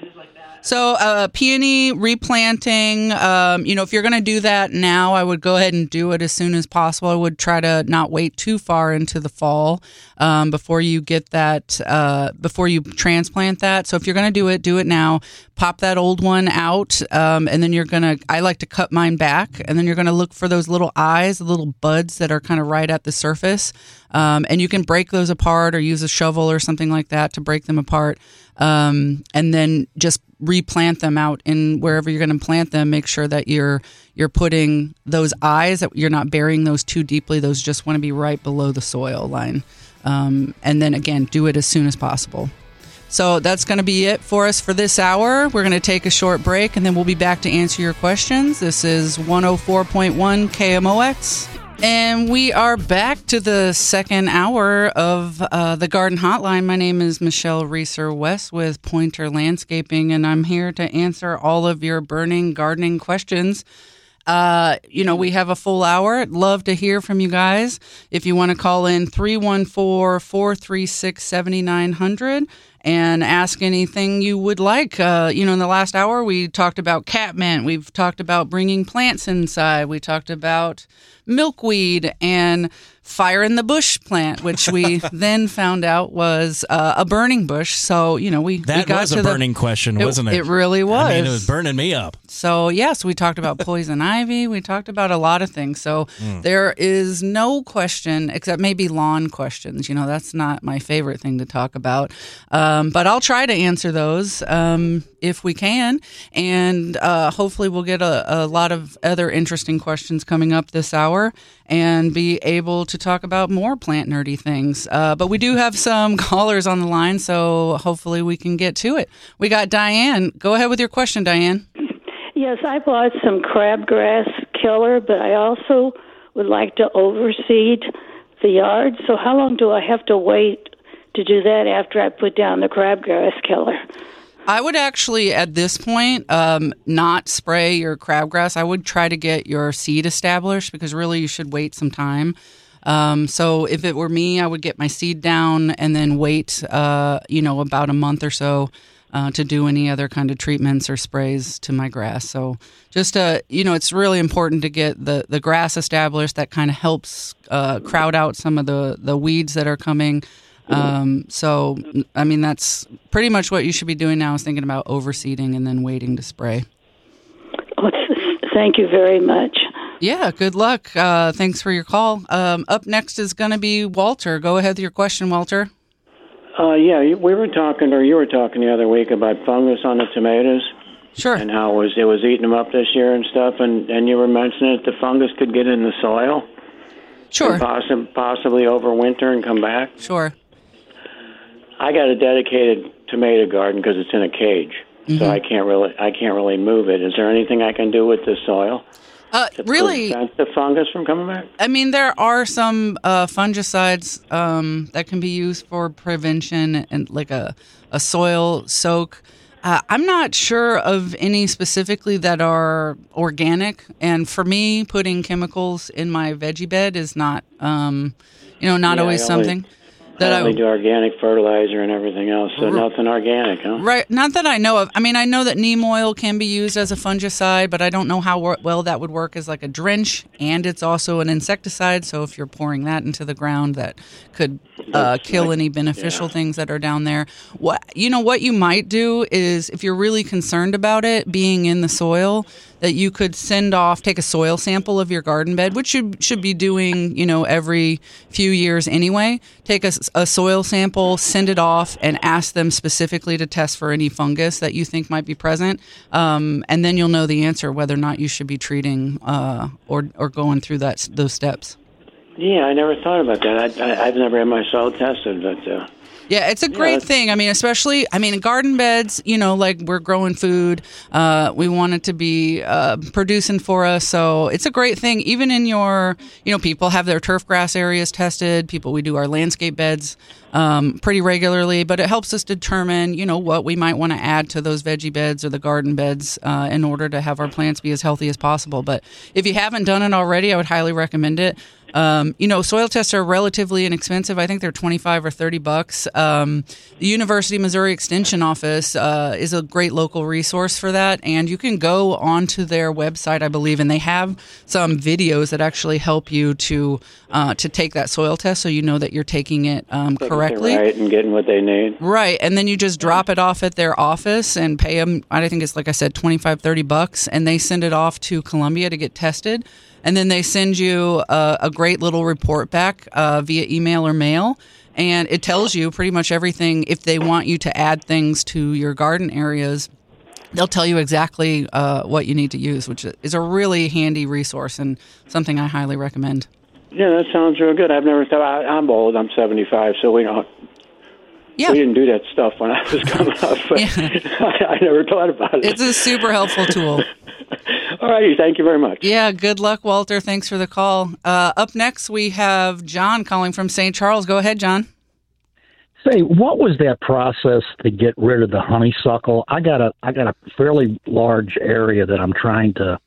So uh, peony replanting, um, you know, if you're going to do that now, I would go ahead and do it as soon as possible. I would try to not wait too far into the fall um, before you get that, uh, before you transplant that. So if you're going to do it, do it now. Pop that old one out, um, and then you're going to, I like to cut mine back, and then you're going to look for those little eyes, the little buds that are kind of right at the surface. Um, and you can break those apart or use a shovel or something like that to break them apart. Um, and then just replant them out in wherever you're going to plant them. Make sure that you're you're putting those eyes, that you're not burying those too deeply. Those just want to be right below the soil line. Um, and then again, do it as soon as possible. So that's going to be it for us for this hour. We're going to take a short break, and then we'll be back to answer your questions. This is one oh four point one K M O X. And we are back to the second hour of uh, the Garden Hotline. My name is Michelle Reeser-West with Pointer Landscaping, and I'm here to answer all of your burning gardening questions. Uh, you know, we have a full hour. I'd love to hear from you guys. If you want to call in three one four, four three six, seven nine zero zero and ask anything you would like. Uh, you know, in the last hour, we talked about catmint. We've talked about bringing plants inside. We talked about milkweed and fire in the bush plant, which we then found out was uh, a burning bush. So, you know, we, that we got was to a the, burning question, it, wasn't it? It really was. I mean, it was burning me up. So, yes, we talked about poison ivy. We talked about a lot of things. So mm. there is no question, except maybe lawn questions. You know, that's not my favorite thing to talk about. Um, but I'll try to answer those um, if we can. And uh, hopefully we'll get a, a lot of other interesting questions coming up this hour and be able to talk about more plant nerdy things. Uh, but we do have some callers on the line, so hopefully we can get to it. We got Diane. Go ahead with your question, Diane. Yes, I bought some crabgrass killer, but I also would like to overseed the yard. So how long do I have to wait to do that after I put down the crabgrass killer? I would actually, at this point, um, not spray your crabgrass. I would try to get your seed established, because really you should wait some time. Um, so if it were me, I would get my seed down and then wait, uh, you know, about a month or so uh, to do any other kind of treatments or sprays to my grass. So just, uh, you know, it's really important to get the, the grass established. That kind of helps uh, crowd out some of the, the weeds that are coming. Um, so, I mean, that's pretty much what you should be doing now, is thinking about overseeding and then waiting to spray. Oh, thank you very much. Yeah, good luck. Uh, thanks for your call. Um, up next is going to be Walter. Go ahead with your question, Walter. Uh, yeah, we were talking, or you were talking the other week about fungus on the tomatoes. Sure. And how it was, it was eating them up this year and stuff, and, and you were mentioning that the fungus could get in the soil. Sure. And possi- possibly overwinter and come back. Sure. I got a dedicated tomato garden because it's in a cage, Mm-hmm. so I can't really I can't really move it. Is there anything I can do with the soil Uh, to really, prevent the fungus from coming back? I mean, there are some uh, fungicides um, that can be used for prevention and like a, a soil soak. Uh, I'm not sure of any specifically that are organic. And for me, putting chemicals in my veggie bed is not, um, you know, not Yeah, always I only- something that I I only do organic fertilizer and everything else, so nothing organic, huh? Right. Not that I know of. I mean, I know that neem oil can be used as a fungicide, but I don't know how wor- well that would work as like a drench. And it's also an insecticide. So if you're pouring that into the ground, that could uh, kill any beneficial things that are down there. What you know, what you might do is if you're really concerned about it being in the soil, that you could send off, take a soil sample of your garden bed, which you should be doing, you know, every few years anyway. Take a, a soil sample, send it off, and ask them specifically to test for any fungus that you think might be present. Um, and then you'll know the answer whether or not you should be treating uh, or or going through that those steps. Yeah, I never thought about that. I, I, I've never had my soil tested, but uh, Yeah, it's a great thing. I mean, especially, I mean, garden beds, you know, like we're growing food. Uh, we want it to be uh, producing for us. So it's a great thing. Even in your, you know, people have their turf grass areas tested. People, we do our landscape beds um, pretty regularly. But it helps us determine, you know, what we might want to add to those veggie beds or the garden beds uh, in order to have our plants be as healthy as possible. But if you haven't done it already, I would highly recommend it. Um, you know, soil tests are relatively inexpensive. I think they're twenty-five or thirty bucks. Um, the University of Missouri Extension Office uh, is a great local resource for that. And you can go onto their website, I believe, and they have some videos that actually help you to uh, to take that soil test so you know that you're taking it um, correctly. right, and getting what they need. Right. And then you just drop it off at their office and pay them, I think it's like I said, twenty-five, thirty bucks. And they send it off to Columbia to get tested. And then they send you a, a great little report back uh, via email or mail. And it tells you pretty much everything. If they want you to add things to your garden areas, they'll tell you exactly uh, what you need to use, which is a really handy resource and something I highly recommend. Yeah, that sounds real good. I've never thought. I, I'm old. I'm seventy-five, so we don't. Yeah. We didn't do that stuff when I was coming up, but I, I never thought about it. It's a super helpful tool. All righty, thank you very much. Yeah, good luck, Walter. Thanks for the call. Uh, up next, we have John calling from Saint Charles. Go ahead, John. Say, what was that process to get rid of the honeysuckle? I got a I got a fairly large area that I'm trying to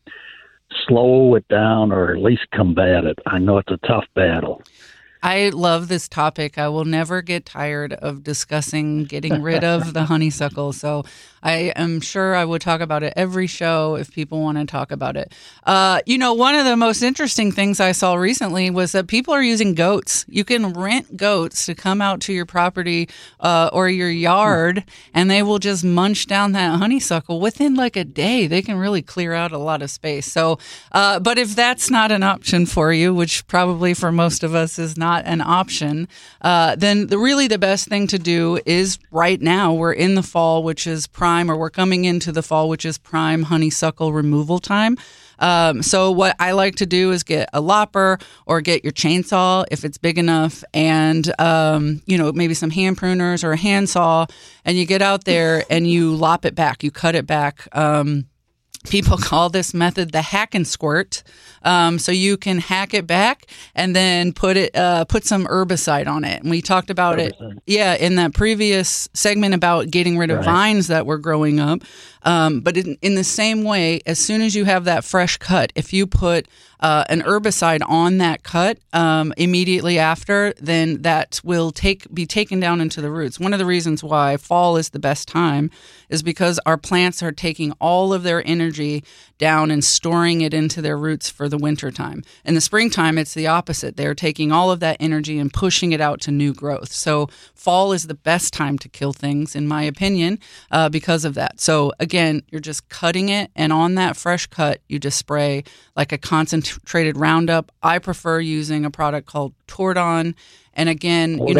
slow it down or at least combat it. I know it's a tough battle. I love this topic. I will never get tired of discussing getting rid of the honeysuckle. So I am sure I would talk about it every show if people want to talk about it. Uh, you know, one of the most interesting things I saw recently was that people are using goats. You can rent goats to come out to your property uh, or your yard, and they will just munch down that honeysuckle within like a day. They can really clear out a lot of space. So, uh, but if that's not an option for you, which probably for most of us is not an option, uh, then the really the best thing to do is right now, we're in the fall, which is prime, or we're coming into the fall, which is prime honeysuckle removal time. Um, so what I like to do is get a lopper or get your chainsaw if it's big enough, and um, you know, maybe some hand pruners or a handsaw, and you get out there and you lop it back, you cut it back. Um, People call this method the hack and squirt. Um, so you can hack it back and then put it, uh, put some herbicide on it. And we talked about herbicide. it, yeah, in that previous segment about getting rid of right. vines that were growing up. Um, but in, in the same way, as soon as you have that fresh cut, if you put uh, an herbicide on that cut um, immediately after, then that will take be taken down into the roots. One of the reasons why fall is the best time is because our plants are taking all of their energy down and storing it into their roots for the winter time. In the springtime, it's the opposite. They're taking all of that energy and pushing it out to new growth. So fall is the best time to kill things, in my opinion, uh, because of that. So again, you're just cutting it, and on that fresh cut, you just spray like a concentrated Roundup. I prefer using a product called Tordon. And again, Tordon? you know,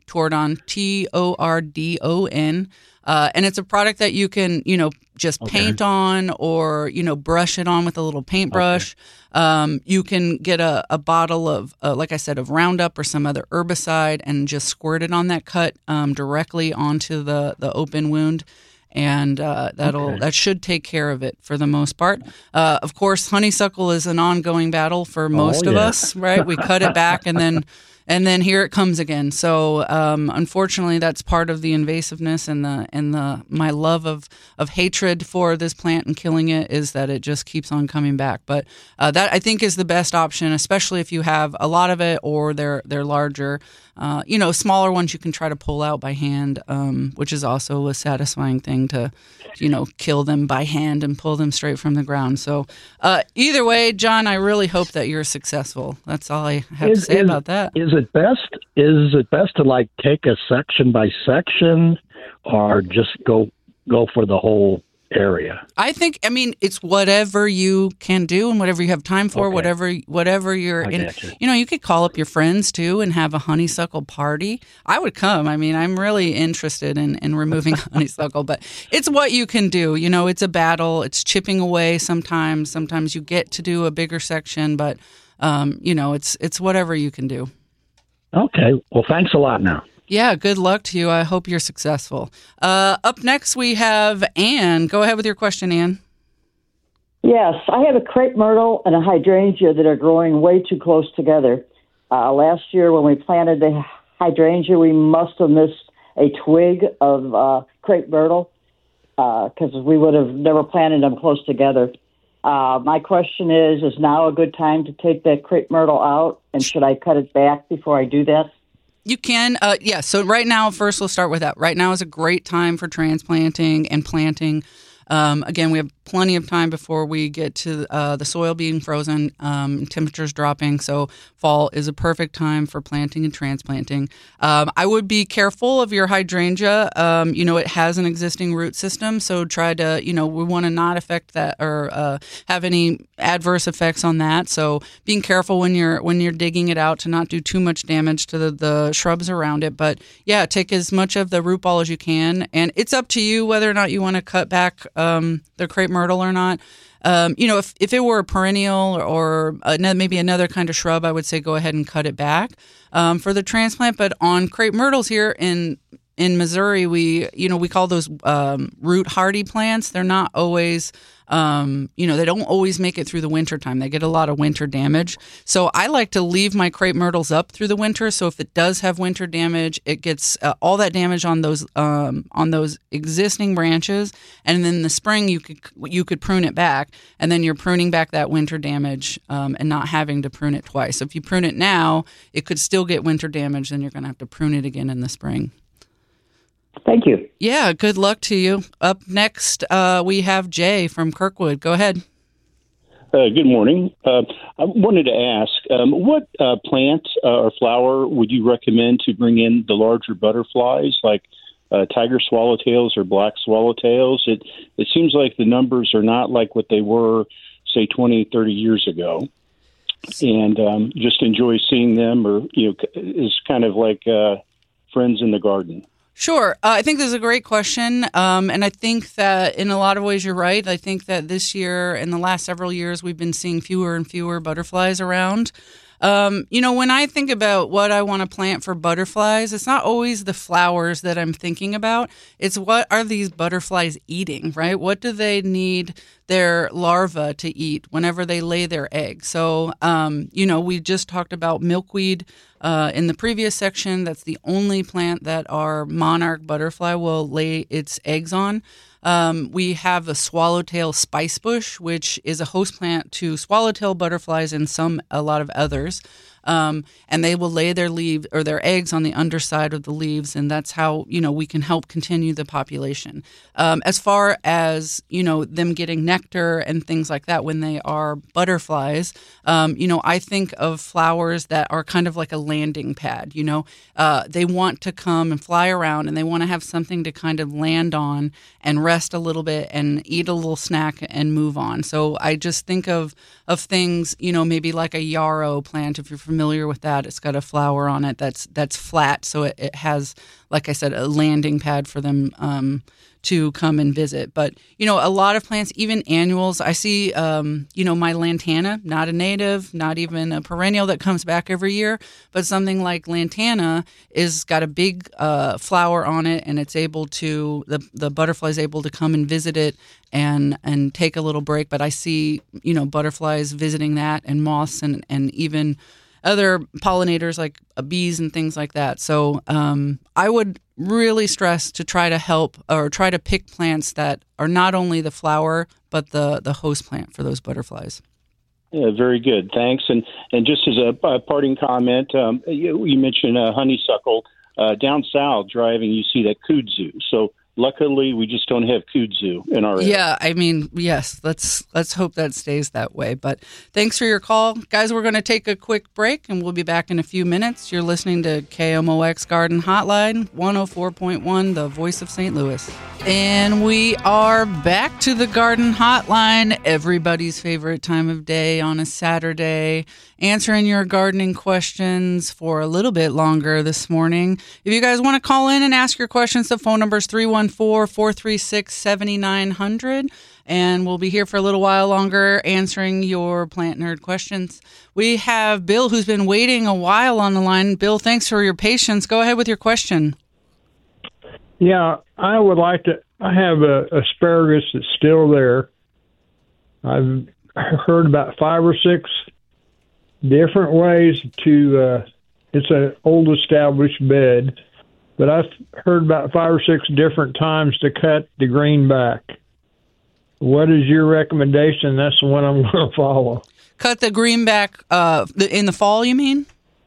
Tordon, T O R D O N. Uh, and it's a product that you can, you know, just Okay. paint on or, you know, brush it on with a little paintbrush. Um, you can get a, a bottle of, uh, like I said, of Roundup or some other herbicide and just squirt it on that cut um, directly onto the, the open wound. And uh, that'll Okay. that should take care of it for the most part. Uh, of course, honeysuckle is an ongoing battle for most Oh, of yeah. us, right? We cut it back and then and then here it comes again. So um, unfortunately, that's part of the invasiveness and the and the my love of of hatred for this plant and killing it is that it just keeps on coming back. But uh, that I think is the best option, especially if you have a lot of it or they're they're larger. Uh, you know, smaller ones you can try to pull out by hand, um, which is also a satisfying thing to, you know, kill them by hand and pull them straight from the ground. So uh, either way, John, I really hope that you're successful. That's all I have Is- to say is- about that. Is it best? Is it best to like take a section by section, or just go go for the whole area? I think, I mean, it's whatever you can do and whatever you have time for, Okay. whatever whatever you're I in. get you. You know, you could call up your friends too and have a honeysuckle party. I would come. I mean, I'm really interested in, in removing honeysuckle, but it's what you can do. You know, it's a battle. It's chipping away sometimes. Sometimes you get to do a bigger section, but, um, you know, it's it's whatever you can do. Okay. Well, thanks a lot now. Yeah, good luck to you. I hope you're successful. Uh, up next, we have Anne. Go ahead with your question, Anne. Yes, I have a crepe myrtle and a hydrangea that are growing way too close together. Uh, last year, when we planted the hydrangea, we must have missed a twig of uh, crepe myrtle because we would have never planted them close together. Uh, my question is, is now a good time to take that crepe myrtle out, and should I cut it back before I do that? You can, uh, yeah. So right now, first we'll start with that. Right now is a great time for transplanting and planting. Um, again, we have plenty of time before we get to uh, the soil being frozen, um, temperatures dropping. So fall is a perfect time for planting and transplanting. Um, I would be careful of your hydrangea. Um, you know, it has an existing root system, so try to, you know, we want to not affect that or uh, have any adverse effects on that. So being careful when you're when you're digging it out to not do too much damage to the, the shrubs around it. But yeah, take as much of the root ball as you can, and it's up to you whether or not you want to cut back um, the crepe myrtle or not. Um, you know, if, if it were a perennial or, or another, maybe another kind of shrub, I would say go ahead and cut it back um, for the transplant. But on crepe myrtles here in in Missouri, we you know we call those um, root hardy plants. They're not always um, you know they don't always make it through the winter time. They get a lot of winter damage. So I like to leave my crepe myrtles up through the winter. So if it does have winter damage, it gets uh, all that damage on those um, on those existing branches, and then in the spring you could you could prune it back, and then you're pruning back that winter damage um, and not having to prune it twice. So if you prune it now, it could still get winter damage. Then you're going to have to prune it again in the spring. Thank you. Yeah, good luck to you. Up next, uh, we have Jay from Kirkwood. Go ahead. Uh, good morning. Uh, I wanted to ask, um, what uh, plant uh, or flower would you recommend to bring in the larger butterflies, like uh, tiger swallowtails or black swallowtails? It it seems like the numbers are not like what they were, say, twenty, thirty years ago. And um, just enjoy seeing them, or, you know, is kind of like uh, friends in the garden. Sure. Uh, I think this is a great question. Um, and I think that in a lot of ways you're right. I think that this year and the last several years we've been seeing fewer and fewer butterflies around. Um, you know, when I think about what I want to plant for butterflies, it's not always the flowers that I'm thinking about. It's what are these butterflies eating, right? What do they need their larvae to eat whenever they lay their egg? So, um, you know, we just talked about milkweed uh, in the previous section. That's the only plant that our monarch butterfly will lay its eggs on. Um, we have a swallowtail spicebush, which is a host plant to swallowtail butterflies and some a lot of others. Um, and they will lay their leaves or their eggs on the underside of the leaves, and that's how, you know, we can help continue the population. Um, as far as, you know, them getting nectar and things like that when they are butterflies, um, you know, I think of flowers that are kind of like a landing pad. You know, uh, they want to come and fly around, and they want to have something to kind of land on and rest a little bit and eat a little snack and move on. So I just think of of things, you know, maybe like a yarrow plant, if you're familiar with that, it's got a flower on it that's that's flat, so it, it has, like I said, a landing pad for them um, to come and visit. But, you know, a lot of plants, even annuals, I see, um, you know, my lantana, not a native, not even a perennial that comes back every year, but something like lantana is got a big uh, flower on it, and it's able to, the, the butterfly is able to come and visit it and and take a little break. But I see, you know, butterflies visiting that, and moths, and, and even other pollinators like bees and things like that. So um, I would really stress to try to help or try to pick plants that are not only the flower, but the, the host plant for those butterflies. Yeah, very good. Thanks. And and just as a, a parting comment, um, you, you mentioned uh, honeysuckle. Uh, down south driving, you see that kudzu. So luckily, we just don't have kudzu in our area. Yeah, I mean, yes, let's let's hope that stays that way. But thanks for your call. Guys, we're going to take a quick break, and we'll be back in a few minutes. You're listening to K M O X Garden Hotline, one oh four point one, the voice of Saint Louis. And we are back to the Garden Hotline, everybody's favorite time of day on a Saturday, answering your gardening questions for a little bit longer this morning. If you guys want to call in and ask your questions, the phone number is three one four, four three six, seven nine zero zero, and we'll be here for a little while longer answering your plant nerd questions. We have Bill, who's been waiting a while on the line. Bill, thanks for your patience. Go ahead with your question. Yeah, I would like to. I have a asparagus that's still there. I've heard about five or six different ways to. Uh, it's an old established bed, but I've heard about five or six different times to cut the green back. What is your recommendation? That's the one I'm going to follow. Cut the green back uh, in the fall, you mean?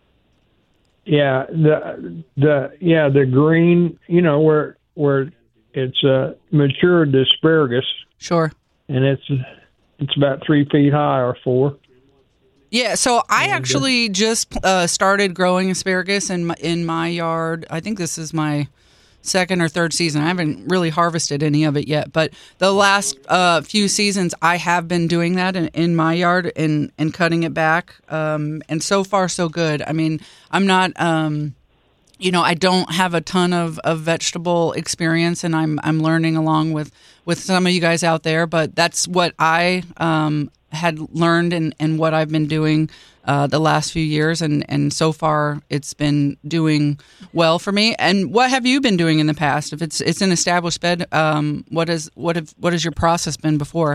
Yeah, the the yeah the green, you know, where where it's uh, matured asparagus. Sure. And it's it's about three feet high or four. Yeah, so I actually just uh, started growing asparagus in my, in my yard. I think this is my second or third season. I haven't really harvested any of it yet, but the last uh, few seasons I have been doing that in, in my yard and, and cutting it back. Um, and so far, so good. I mean, I'm not, um, you know, I don't have a ton of, of vegetable experience, and I'm I'm learning along with, with some of you guys out there, but that's what I um, had learned and, and what I've been doing Uh, the last few years, and, and so far it's been doing well for me. And what have you been doing in the past? If it's it's an established bed, um, what is what have what has your process been before?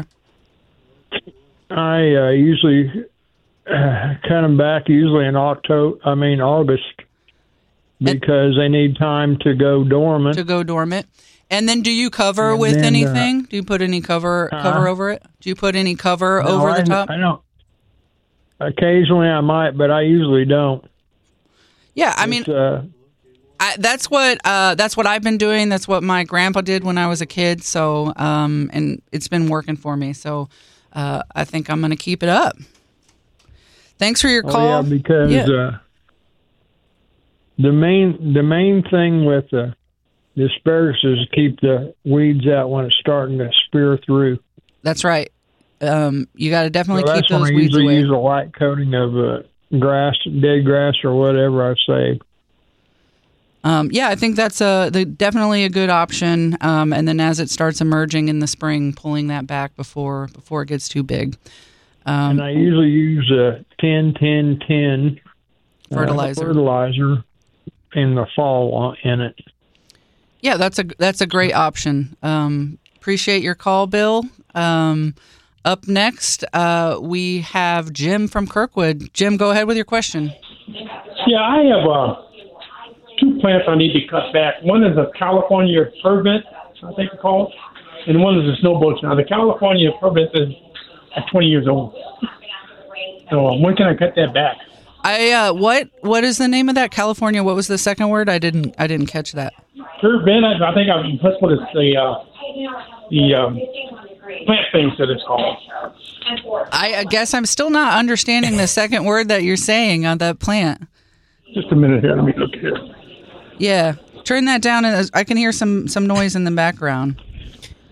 I uh, usually uh, cut them back usually in October. I mean August, because and, they need time to go dormant. To go dormant. And then, do you cover and with then, anything? Uh, do you put any cover uh, cover over it? Do you put any cover no, over I, the top? I don't. Occasionally I might, but I usually don't. Yeah, I mean, uh, I, that's what uh, that's what I've been doing. That's what my grandpa did when I was a kid. So, um, and it's been working for me. So, uh, I think I'm going to keep it up. Thanks for your call. Oh, yeah, because yeah. Uh, the main the main thing with the, the asparagus is to keep the weeds out when it's starting to spear through. That's right. Um, you got to definitely so keep those I weeds usually away. use a light coating of uh, grass, dead grass, or whatever I save. Um, yeah, I think that's a the, definitely a good option. Um, and then as it starts emerging in the spring, pulling that back before before it gets too big. Um, and I usually use a ten ten ten fertilizer. Uh, fertilizer in the fall in it. Yeah, that's a that's a great option. Um, appreciate your call, Bill. Um, Up next, uh, we have Jim from Kirkwood. Jim, go ahead with your question. Yeah, I have uh, two plants I need to cut back. One is a California Fervent, I think it's called, and one is a snowbush. Now, the California Fervent is at twenty years old. So uh, when can I cut that back? I uh, what what is the name of that California? What was the second word? I didn't I didn't catch that. Fervent, I, I think I'm, that's what it's the uh, the um, plant things that it's called. I, I guess I'm still not understanding the second word that you're saying on that plant. Just a minute here. Let me look here. Yeah, turn that down, and I can hear some some noise in the background.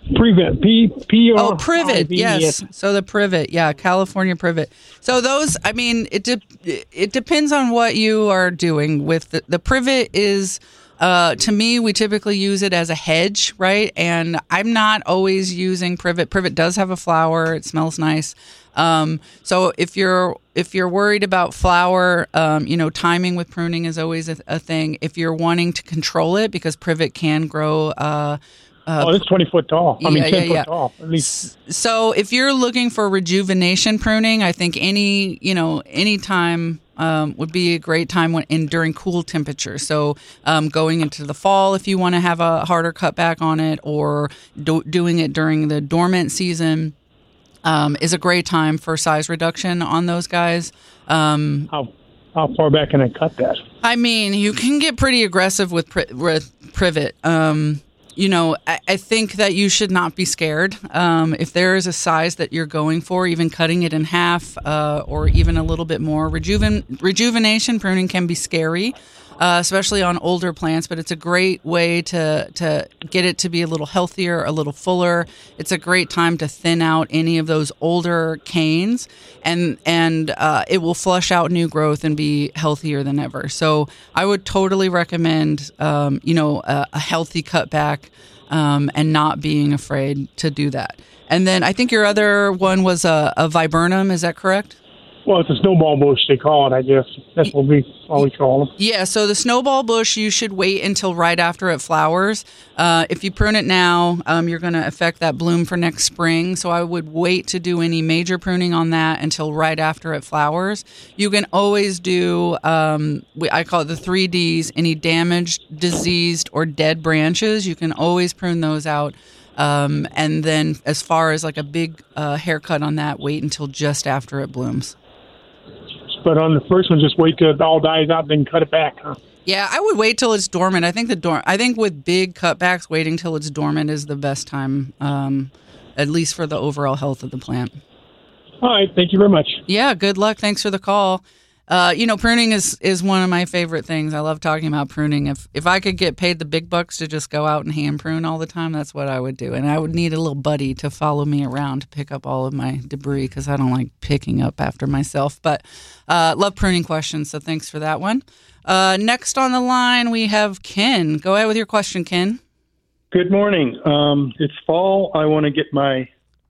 Prevent. P P R. Oh, privet. Yes. So the privet. Yeah, California privet. So those. I mean, it de- it depends on what you are doing with the, the privet. Is uh, to me, we typically use it as a hedge, right? And I'm not always using privet. Privet does have a flower. It smells nice. Um, so if you're if you're worried about flower, um, you know, timing with pruning is always a, a thing. If you're wanting to control it, because privet can grow. Uh, uh, oh, it's twenty foot tall. I yeah, mean, ten yeah, foot yeah. tall at least. So if you're looking for rejuvenation pruning, I think any you know any time um, would be a great time when in during cool temperatures. So um, going into the fall, if you want to have a harder cutback on it, or do, doing it during the dormant season. Um, is a great time for size reduction on those guys. Um, how how far back can I cut that? I mean, you can get pretty aggressive with, pri- with privet. Um, you know, I, I think that you should not be scared. Um, if there is a size that you're going for, even cutting it in half uh, or even a little bit more, rejuven- rejuvenation pruning can be scary. Uh, especially on older plants, but it's a great way to to get it to be a little healthier, a little fuller. It's a great time to thin out any of those older canes, and and uh, it will flush out new growth and be healthier than ever. So I would totally recommend, um, you know, a, a healthy cutback um, and not being afraid to do that. And then I think your other one was a, a viburnum. Is that correct? Well, it's a snowball bush, they call it, I guess. That's what we always call them. Yeah, so the snowball bush, you should wait until right after it flowers. Uh, if you prune it now, um, you're going to affect that bloom for next spring. So I would wait to do any major pruning on that until right after it flowers. You can always do, um, I call it the three Ds, any damaged, diseased, or dead branches. You can always prune those out. Um, and then as far as like a big uh, haircut on that, wait until just after it blooms. But on the first one, just wait till it all dies out, then cut it back, huh? Yeah, I would wait till it's dormant. I think the dorm. I think with big cutbacks, waiting till it's dormant is the best time, um, at least for the overall health of the plant. All right, thank you very much. Yeah, good luck. Thanks for the call. Uh, you know, pruning is, is one of my favorite things. I love talking about pruning. If if I could get paid the big bucks to just go out and hand prune all the time, that's what I would do. And I would need a little buddy to follow me around to pick up all of my debris because I don't like picking up after myself. But uh, love pruning questions, so thanks for that one. Uh, next on the line, we have Ken. Go ahead with your question, Ken. Good morning. Um, it's fall. I want to get my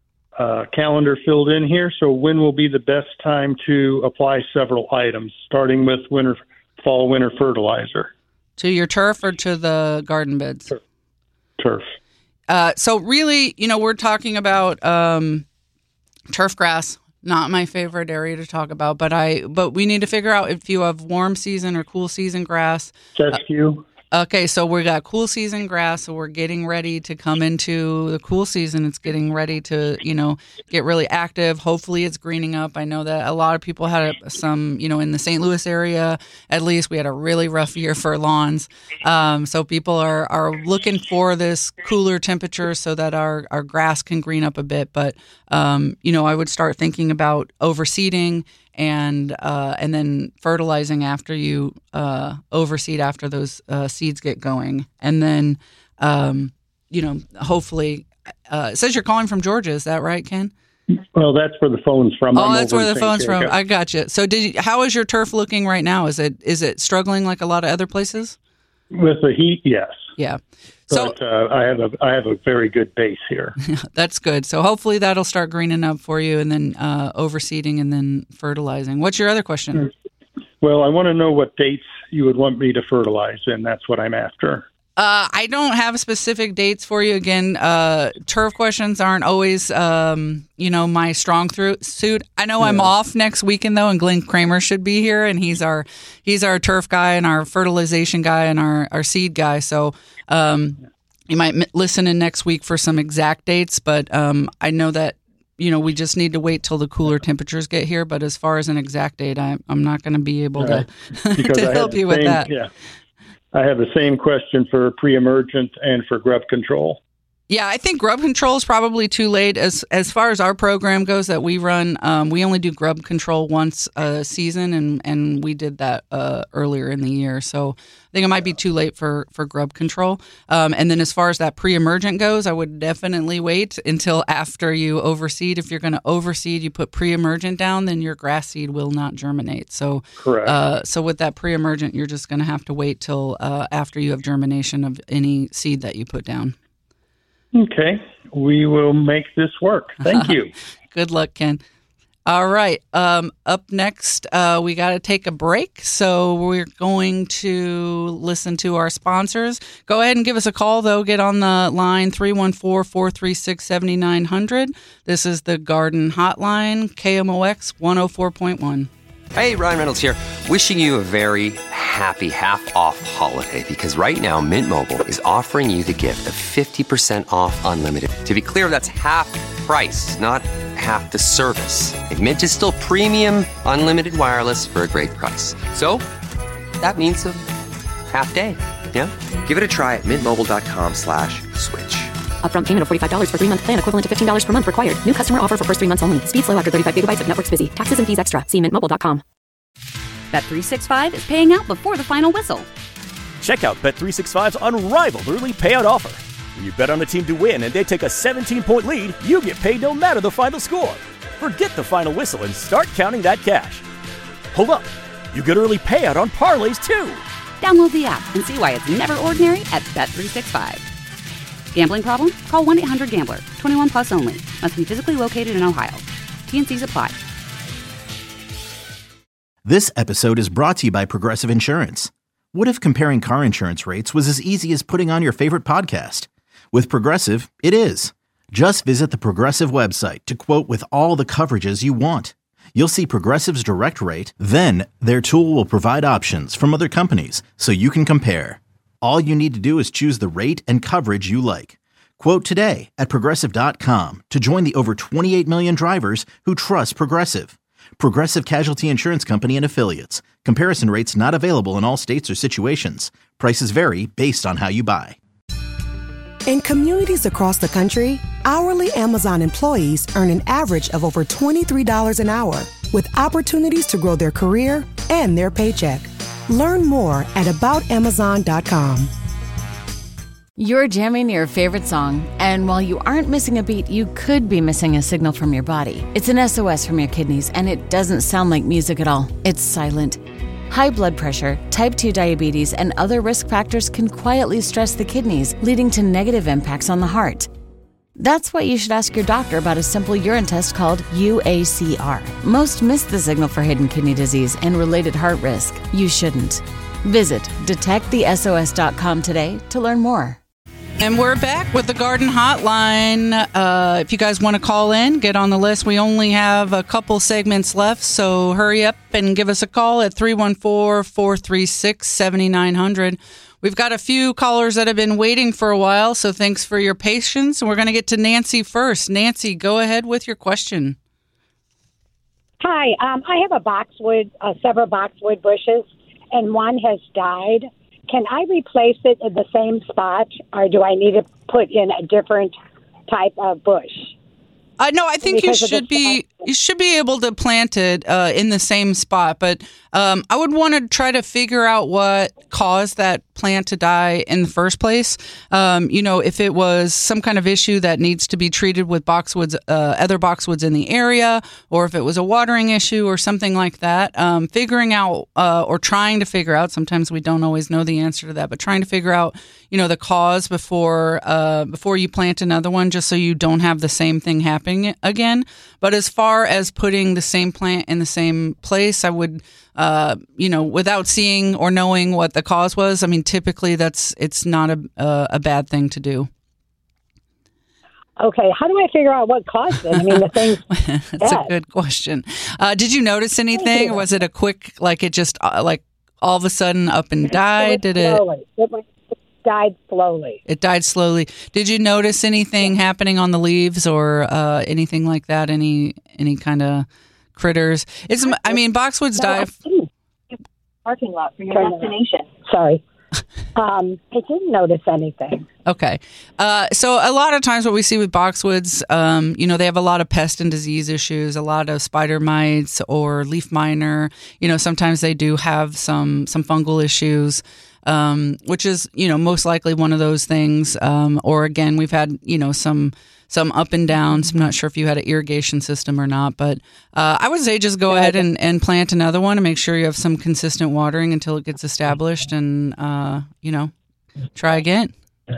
Uh, calendar filled in here. So when will be the best time to apply several items, starting with winter, fall, winter fertilizer? To your turf or to the garden beds? Turf. Uh, so really, you know, we're talking about um, turf grass. Not my favorite area to talk about, but I but we need to figure out if you have warm season or cool season grass. Fescue. Uh, Okay, so we got cool season grass, so we're getting ready to come into the cool season. It's getting ready to, you know, get really active. Hopefully it's greening up. I know that a lot of people had some, you know, in the Saint Louis area, at least we had a really rough year for lawns. Um, so people are, are looking for this cooler temperature so that our, our grass can green up a bit. But, um, you know, I would start thinking about overseeding and uh, and then fertilizing after you uh, overseed after those uh, seeds get going. And then, um, you know, hopefully, uh, it says you're calling from Georgia. Is that right, Ken? Well, that's where the phone's from. Oh, I'm that's over where in the Saint phone's from. Jacob. I got you. So did you, how is your turf looking right now? Is it is it struggling like a lot of other places? With the heat, yes. Yeah. So but uh, I have a I have a very good base here. That's good. So hopefully that'll start greening up for you, and then uh, overseeding and then fertilizing. What's your other question? Well, I want to know what dates you would want me to fertilize, and that's what I'm after. Uh, I don't have specific dates for you. Again, uh, turf questions aren't always, um, you know, my strong through suit. I know yeah. I'm off next weekend though, and Glenn Kramer should be here, and he's our he's our turf guy and our fertilization guy and our, our seed guy. So um, you might m- listen in next week for some exact dates, but um, I know that you know we just need to wait till the cooler temperatures get here. But as far as an exact date, I, I'm not going to be able right. to to help you with same, that. Yeah. I have the same question for pre-emergent and for grub control. Yeah, I think grub control is probably too late. As as far as our program goes that we run, um, we only do grub control once a season, and, and we did that uh, earlier in the year. So I think it might be too late for, for grub control. Um, and then as far as that pre-emergent goes, I would definitely wait until after you overseed. If you're going to overseed, you put pre-emergent down, then your grass seed will not germinate. So Correct. Uh, so with that pre-emergent, you're just going to have to wait till uh, after you have germination of any seed that you put down. Okay, we will make this work. Thank you. Good luck, Ken. All right. Um, up next, uh, we got to take a break. So we're going to listen to our sponsors. Go ahead and give us a call, though. Get on the line, three one four, four three six, seven nine zero zero. This is the Garden Hotline, K M O X one oh four point one. Hey, Ryan Reynolds here. Wishing you a very happy half-off holiday, because right now Mint Mobile is offering you the gift of fifty percent off unlimited. To be clear, that's half price, not half the service. And Mint is still premium unlimited wireless for a great price. So that means a half day, yeah? Give it a try at mintmobile.com slash switch. Upfront payment of forty-five dollars for three-month plan equivalent to fifteen dollars per month required. New customer offer for first three months only. Speed slow after thirty-five gigabytes if network's busy. Taxes and fees extra. See mint mobile dot com. Bet three sixty-five is paying out before the final whistle. Check out Bet three sixty-five's unrivaled early payout offer. When you bet on a team to win and they take a seventeen-point lead, you get paid no matter the final score. Forget the final whistle and start counting that cash. Hold up. You get early payout on parlays, too. Download the app and see why it's never ordinary at Bet three sixty-five. Gambling problem? Call one eight hundred gambler. twenty-one plus only. Must be physically located in Ohio. T and C's apply. This episode is brought to you by Progressive Insurance. What if comparing car insurance rates was as easy as putting on your favorite podcast? With Progressive, it is. Just visit the Progressive website to quote with all the coverages you want. You'll see Progressive's direct rate, then their tool will provide options from other companies so you can compare. All you need to do is choose the rate and coverage you like. Quote today at Progressive dot com to join the over twenty-eight million drivers who trust Progressive. Progressive Casualty Insurance Company and Affiliates. Comparison rates not available in all states or situations. Prices vary based on how you buy. In communities across the country, hourly Amazon employees earn an average of over twenty-three dollars an hour, with opportunities to grow their career and their paycheck. Learn more at about amazon dot com. You're jamming your favorite song, and while you aren't missing a beat, you could be missing a signal from your body. It's an S O S from your kidneys, and it doesn't sound like music at all. It's silent. High blood pressure, type two diabetes, and other risk factors can quietly stress the kidneys, leading to negative impacts on the heart. That's why you should ask your doctor about a simple urine test called U A C R. Most miss the signal for hidden kidney disease and related heart risk. You shouldn't. Visit detect the S O S dot com today to learn more. And we're back with the Garden Hotline. Uh, if you guys want to call in, get on the list. We only have a couple segments left, so hurry up and give us a call at three one four, four three six, seven nine zero zero. We've got a few callers that have been waiting for a while, so thanks for your patience. We're going to get to Nancy first. Nancy, go ahead with your question. Hi, um, I have a boxwood, uh, several boxwood bushes, and one has died. Can I replace it in the same spot, or do I need to put in a different type of bush? Uh, no, I think Because you of the should be you should be able to plant it uh, in the same spot, but um, I would want to try to figure out what caused that plant to die in the first place. Um, you know, if it was some kind of issue that needs to be treated with boxwoods, uh, other boxwoods in the area, or if it was a watering issue or something like that. Um, figuring out uh, or trying to figure out. Sometimes we don't always know the answer to that, but trying to figure out, you know, the cause before uh, before you plant another one, just so you don't have the same thing happening again. But as far as putting the same plant in the same place, I would, uh, you know, without seeing or knowing what the cause was, I mean, typically that's it's not a uh, a bad thing to do. Okay, how do I figure out what caused it? I mean, the thing's That's dead. a good question. Uh, did you notice anything? Or was it a quick, like it just uh, like all of a sudden up and died? Did it? Slowly. It went, it died slowly. It died slowly. Did you notice anything happening on the leaves or uh, anything like that? Any any kind of critters? It's. I mean, boxwoods No, I die. didn't. Parking lot for your Turn around. destination. Sorry. um, I didn't notice anything. Okay. Uh, so a lot of times what we see with boxwoods, um, you know, they have a lot of pest and disease issues, a lot of spider mites or leaf miner. You know, sometimes they do have some some fungal issues, um, which is, you know, most likely one of those things. Um, or again, we've had, you know, some some up and downs. I'm not sure if you had an irrigation system or not, but uh, I would say just go ahead and, and plant another one and make sure you have some consistent watering until it gets established and, uh, you know, try again.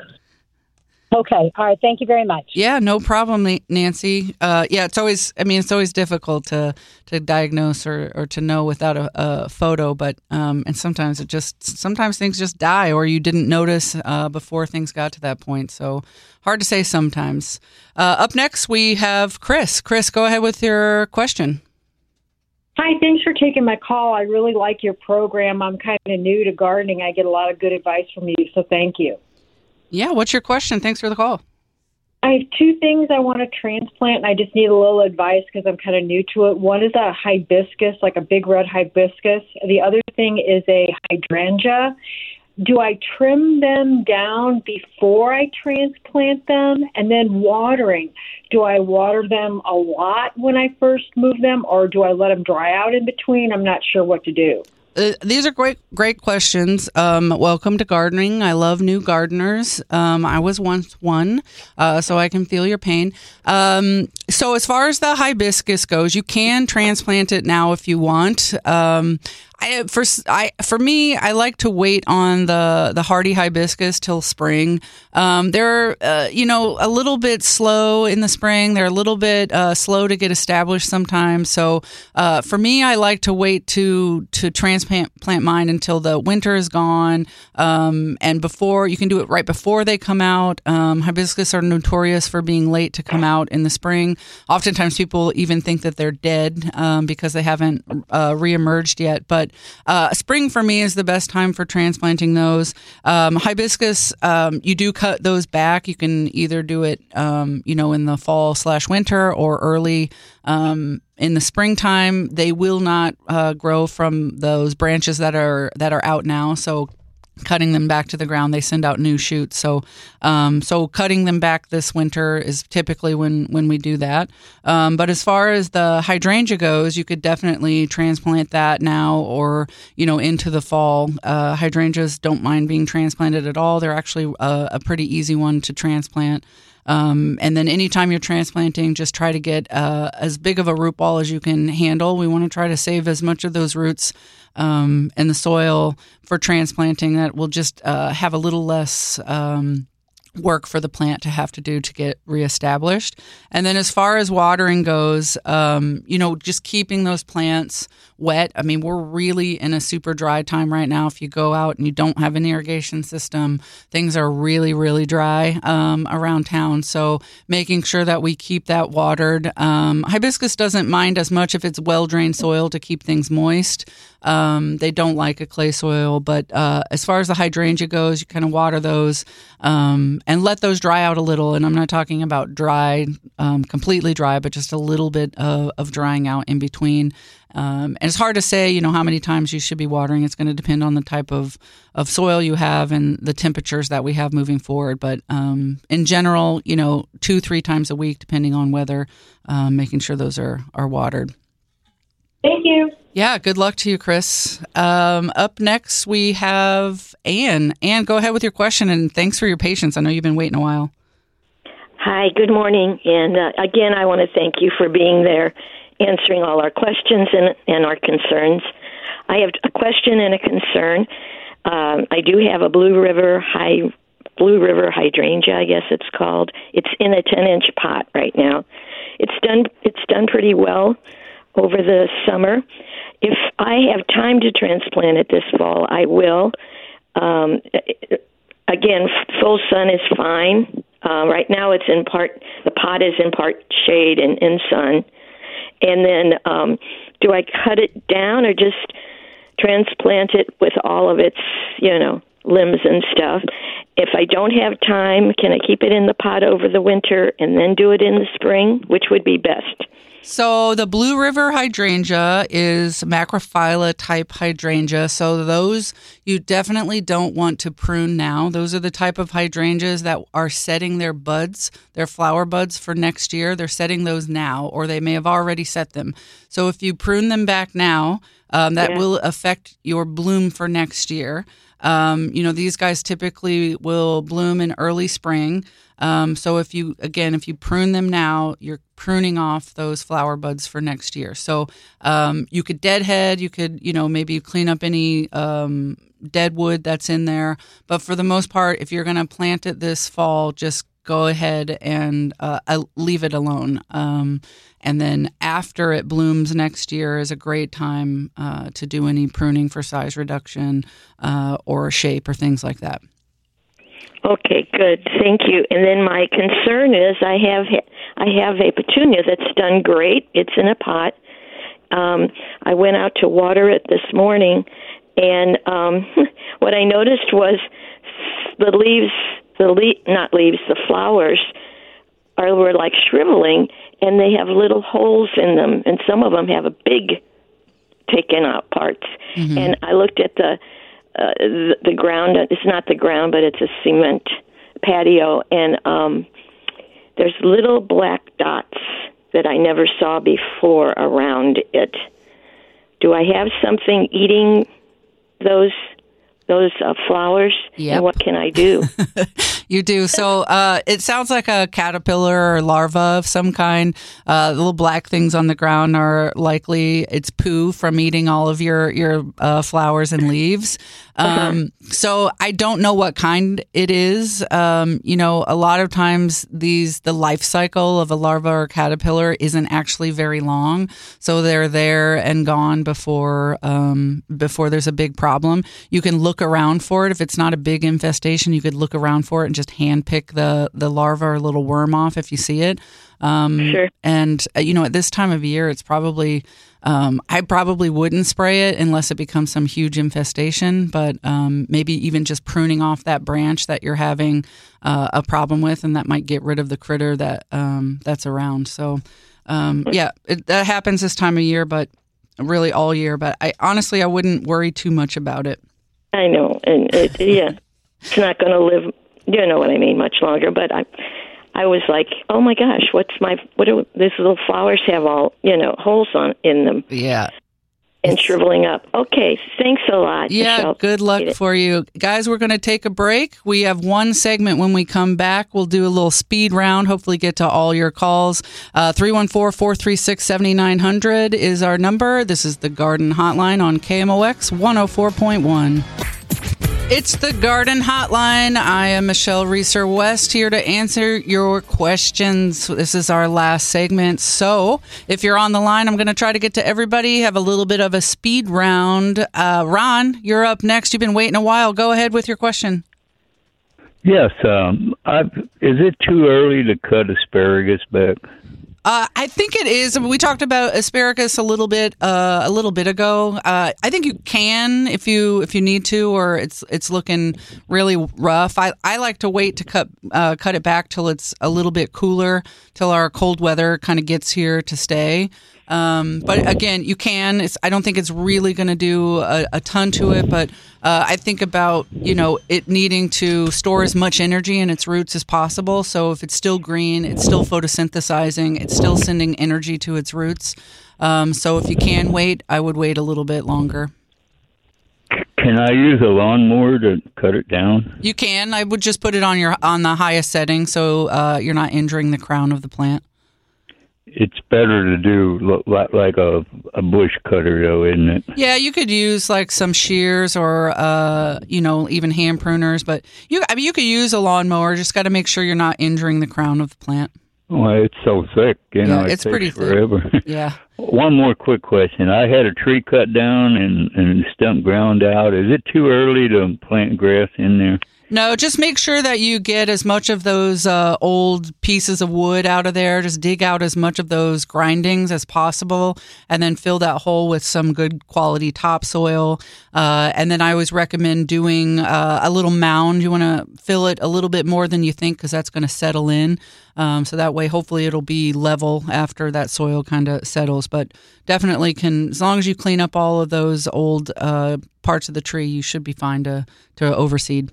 Okay. All right. Thank you very much. Yeah, no problem, Nancy. Uh, yeah, it's always, I mean, it's always difficult to, to diagnose or, or to know without a, a photo, but, um, and sometimes it just, sometimes things just die or you didn't notice uh, before things got to that point. So hard to say sometimes. Uh, up next, we have Chris. Chris, go ahead with your question. Hi, thanks for taking my call. I really like your program. I'm kind of new to gardening. I get a lot of good advice from you, so thank you. Yeah, what's your question? Thanks for the call. I have two things I want to transplant, and I just need a little advice because I'm kind of new to it. One is a hibiscus, like a big red hibiscus. The other thing is a hydrangea. Do I trim them down before I transplant them? And then watering. Do I water them a lot when I first move them, or do I let them dry out in between? I'm not sure what to do. Uh, these are great, great questions. Um, welcome to gardening. I love new gardeners. Um, I was once one, uh, so I can feel your pain. Um, so as far as the hibiscus goes, you can transplant it now if you want. Um, I, for I for me, I like to wait on the, the hardy hibiscus till spring. Um, they're uh, you know a little bit slow in the spring. They're a little bit uh, slow to get established sometimes. So uh, for me, I like to wait to to transplant plant mine until the winter is gone, um, and before you can do it right before they come out. Um, hibiscus are notorious for being late to come out in the spring. Oftentimes, people even think that they're dead um, because they haven't uh, reemerged yet, but Uh, spring for me is the best time for transplanting those. Um, hibiscus, um, you do cut those back. You can either do it, um, you know, in the fall slash winter or early um, in the springtime. They will not uh, grow from those branches that are that are out now. So cutting them back to the ground, they send out new shoots. So, um, so cutting them back this winter is typically when, when we do that. Um, but as far as the hydrangea goes, you could definitely transplant that now or, you know, into the fall. Uh, hydrangeas don't mind being transplanted at all. They're actually a, a pretty easy one to transplant. Um, and then anytime you're transplanting, just try to get uh, as big of a root ball as you can handle. We want to try to save as much of those roots um, in the soil for transplanting that will just uh, have a little less um, work for the plant to have to do to get reestablished. And then as far as watering goes, um, you know, just keeping those plants wet. I mean, we're really in a super dry time right now. If you go out and you don't have an irrigation system, things are really, really dry um, around town. So making sure that we keep that watered. Um, hibiscus doesn't mind as much if it's well-drained soil to keep things moist. Um, they don't like a clay soil, but uh, as far as the hydrangea goes, you kind of water those um, and let those dry out a little. And I'm not talking about dry, um, completely dry, but just a little bit of, of drying out in between. Um, and it's hard to say, you know, how many times you should be watering. It's going to depend on the type of, of soil you have and the temperatures that we have moving forward. But um, in general, you know, two, three times a week, depending on weather, um, making sure those are, are watered. Thank you. Yeah, good luck to you, Chris. Um, up next, we have Anne. Anne, go ahead with your question, and thanks for your patience. I know you've been waiting a while. Hi, good morning. And uh, again, I want to thank you for being there, answering all our questions and, and our concerns. I have a question and a concern. Um, I do have a Blue River high, Blue River hydrangea, I guess it's called. It's in a ten-inch pot right now. It's done. It's done pretty well over the summer. If I have time to transplant it this fall, I will. Um, again, full sun is fine. Uh, right now, it's in part. The pot is in part shade and in sun. And then, um, do I cut it down or just transplant it with all of its, you know, limbs and stuff. If I don't have time, can I keep it in the pot over the winter and then do it in the spring? Which would be best? So the Blue River hydrangea is macrophylla type hydrangea. So those you definitely don't want to prune now. Those are the type of hydrangeas that are setting their buds, their flower buds for next year. They're setting those now, or they may have already set them. So if you prune them back now, um, that Yeah. will affect your bloom for next year. Um, you know, these guys typically will bloom in early spring. Um, so if you, again, if you prune them now, you're pruning off those flower buds for next year. So um, you could deadhead, you could, you know, maybe clean up any um, dead wood that's in there. But for the most part, if you're going to plant it this fall, just go ahead and uh, leave it alone. Um, and then after it blooms next year is a great time uh, to do any pruning for size reduction uh, or shape or things like that. Okay, good. Thank you. And then my concern is I have I have a petunia that's done great. It's in a pot. Um, I went out to water it this morning, and um, what I noticed was the leaves, the le- not leaves, the flowers are were like shriveling, and they have little holes in them, and some of them have a big taken out parts. Mm-hmm. And I looked at the Uh, the, the ground, it's not the ground, but it's a cement patio, and um, there's little black dots that I never saw before around it. Do I have something eating those those uh, flowers? Yep. And what can I do? You do. So uh, it sounds like a caterpillar or larva of some kind. Uh, the little black things on the ground are likely it's poo from eating all of your your uh, flowers and leaves. Um, uh-huh. So I don't know what kind it is. Um, you know, a lot of times these the life cycle of a larva or caterpillar isn't actually very long, so they're there and gone before um, before there's a big problem. You can look around for it if it's not a big infestation. You could look around for it and just hand pick the the larva or little worm off if you see it. Um, sure. And uh, you know, at this time of year, it's probably. Um, I probably wouldn't spray it unless it becomes some huge infestation, but um, maybe even just pruning off that branch that you're having uh, a problem with, and that might get rid of the critter that um, that's around. So, um, yeah, it, that happens this time of year, but really all year. But I honestly, I wouldn't worry too much about it. I know, and it, yeah, it's not going to live. You know what I mean? Much longer, but I. I was like, oh my gosh, what's my, what do these little flowers have all, you know, holes on in them? Yeah. And it's, shriveling up. Okay, thanks a lot. Yeah, Michelle. good luck for you. Guys, we're going to take a break. We have one segment when we come back. We'll do a little speed round, hopefully get to all your calls. Uh, three one four, four three six, seven nine zero zero is our number. This is the Garden Hotline on K M O X one oh four point one. It's the Garden Hotline. I am Michelle Reeser West here to answer your questions. This is our last segment. So if you're on the line, I'm going to try to get to everybody, have a little bit of a speed round. Uh, Ron, you're up next. You've been waiting a while. Go ahead with your question. Yes. Um, I've, is it too early to cut asparagus back? Uh, I think it is. We talked about asparagus a little bit uh, a little bit ago. Uh, I think you can if you if you need to, or it's it's looking really rough. I, I like to wait to cut uh, cut it back till it's a little bit cooler, till our cold weather kind of gets here to stay. Um, but again, you can. It's, I don't think it's really going to do a, a ton to it, but uh, I think about, you know, it needing to store as much energy in its roots as possible. So if it's still green, it's still photosynthesizing, it's still sending energy to its roots. Um, so if you can wait, I would wait a little bit longer. Can I use a lawnmower to cut it down? You can. I would just put it on your on the highest setting so uh, you're not injuring the crown of the plant. It's better to do like a, a bush cutter, though, isn't it? Yeah, you could use like some shears or, uh, you know, even hand pruners. But you, I mean, you could use a lawnmower. Just got to make sure you're not injuring the crown of the plant. Well, it's so thick, you know. Yeah, it it's takes pretty forever. thick. Yeah. One more quick question. I had a tree cut down and, and stump ground out. Is it too early to plant grass in there? No, just make sure that you get as much of those uh, old pieces of wood out of there. Just dig out as much of those grindings as possible, and then fill that hole with some good quality topsoil. Uh, and then I always recommend doing uh, a little mound. You want to fill it a little bit more than you think, because that's going to settle in. Um, so that way, hopefully, it'll be level after that soil kind of settles. But definitely can, as long as you clean up all of those old uh, parts of the tree, you should be fine to to overseed.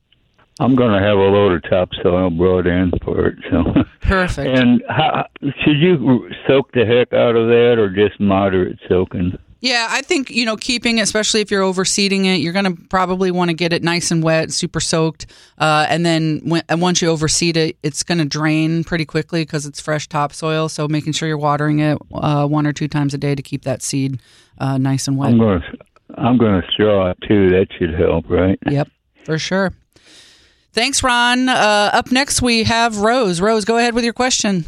I'm going to have a load of topsoil brought in for it. So perfect. And how, should you soak the heck out of that, or just moderate soaking? Yeah, I think, you know, keeping, especially if you're overseeding it, you're going to probably want to get it nice and wet, super soaked. Uh, and then when, and once you overseed it, it's going to drain pretty quickly because it's fresh topsoil. So making sure you're watering it uh, one or two times a day to keep that seed uh, nice and wet. I'm going to, I'm going to straw it too. That should help, right? Yep, for sure. Thanks, Ron. Uh, up next, we have Rose. Rose, go ahead with your question.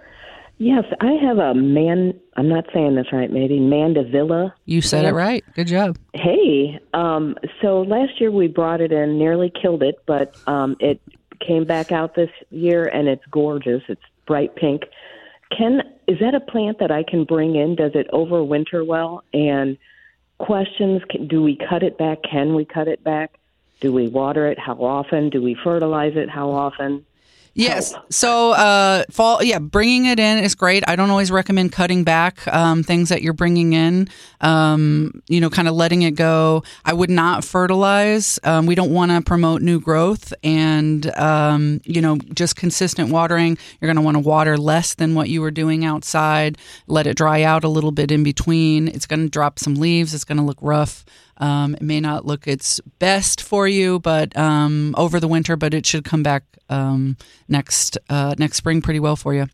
Yes, I have a man. I'm not saying this right, maybe Mandevilla. You said plant. it right. Good job. Hey, um, so last year we brought it in, nearly killed it, but um, it came back out this year, and it's gorgeous. It's bright pink. Can is that a plant that I can bring in? Does it overwinter well? And questions: do we cut it back? Can we cut it back? Do we water it? How often? Do we fertilize it? How often? Yes. Help. So, uh, fall, yeah, bringing it in is great. I don't always recommend cutting back um, things that you're bringing in, um, you know, kind of letting it go. I would not fertilize. Um, we don't want to promote new growth, and, um, you know, just consistent watering. You're going to want to water less than what you were doing outside. Let it dry out a little bit in between. It's going to drop some leaves. It's going to look rough. Um, it may not look its best for you, but um, over the winter, but it should come back um, next uh, next spring pretty well for you.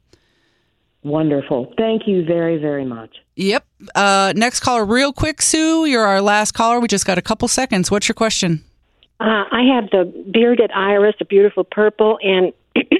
Wonderful. Thank you very, very much. Yep. Uh, next caller, real quick, Sue. You're our last caller. We just got a couple seconds. What's your question? Uh, I have the bearded iris, a beautiful purple, and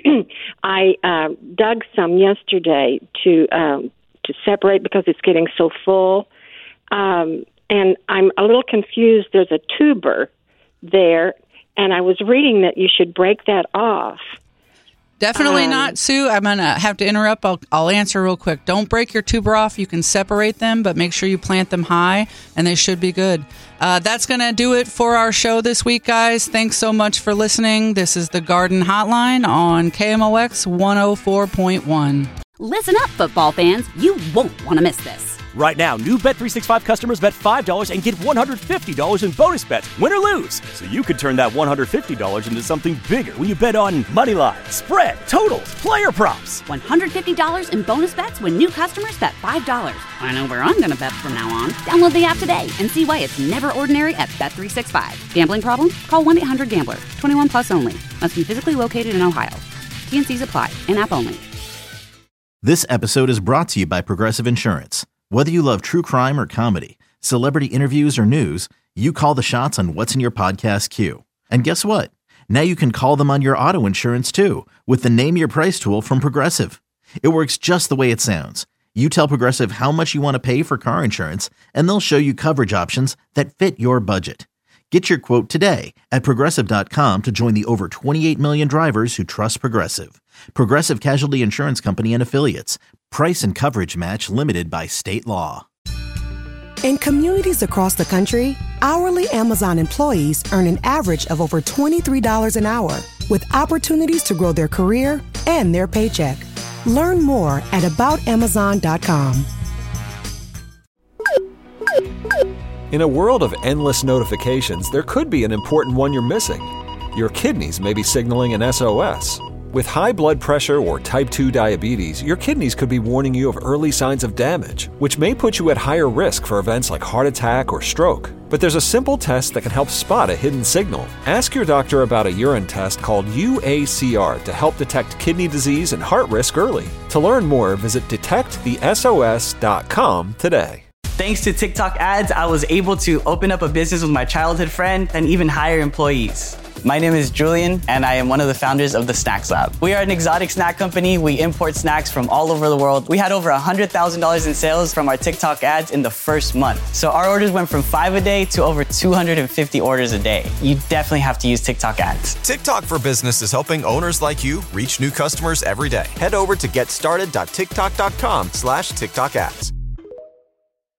I uh, dug some yesterday to um, to separate because it's getting so full. Um, And I'm a little confused. There's a tuber there, and I was reading that you should break that off. Definitely um, not, Sue. I'm going to have to interrupt. I'll, I'll answer real quick. Don't break your tuber off. You can separate them, but make sure you plant them high, and they should be good. Uh, that's going to do it for our show this week, guys. Thanks so much for listening. This is the Garden Hotline on K M O X one oh four point one. Listen up, football fans. You won't want to miss this. Right now, new Bet three sixty-five customers bet five dollars and get one hundred fifty dollars in bonus bets, win or lose. So you could turn that one hundred fifty dollars into something bigger when you bet on money line, spread, totals, player props. one hundred fifty dollars in bonus bets when new customers bet five dollars. I know where I'm going to bet from now on. Download the app today and see why it's never ordinary at Bet three sixty-five. Gambling problem? Call one eight hundred gambler. twenty-one plus only. Must be physically located in Ohio. T N Cs apply. In-app only. This episode is brought to you by Progressive Insurance. Whether you love true crime or comedy, celebrity interviews or news, you call the shots on what's in your podcast queue. And guess what? Now you can call them on your auto insurance too with the Name Your Price tool from Progressive. It works just the way it sounds. You tell Progressive how much you want to pay for car insurance, and they'll show you coverage options that fit your budget. Get your quote today at Progressive dot com to join the over twenty-eight million drivers who trust Progressive. Progressive Casualty Insurance Company and Affiliates. Price and coverage match limited by state law. In communities across the country, hourly Amazon employees earn an average of over twenty-three dollars an hour, with opportunities to grow their career and their paycheck. Learn more at about amazon dot com. In a world of endless notifications, there could be an important one you're missing. Your kidneys may be signaling an S O S. With high blood pressure or type two diabetes, your kidneys could be warning you of early signs of damage, which may put you at higher risk for events like heart attack or stroke. But there's a simple test that can help spot a hidden signal. Ask your doctor about a urine test called U A C R to help detect kidney disease and heart risk early. To learn more, visit detect the S O S dot com today. Thanks to TikTok ads, I was able to open up a business with my childhood friend and even hire employees. My name is Julian, and I am one of the founders of the Snacks Lab. We are an exotic snack company. We import snacks from all over the world. We had over one hundred thousand dollars in sales from our TikTok ads in the first month. So our orders went from five a day to over two hundred fifty orders a day. You definitely have to use TikTok ads. TikTok for Business is helping owners like you reach new customers every day. Head over to getstarted.tiktok.com slash TikTok ads.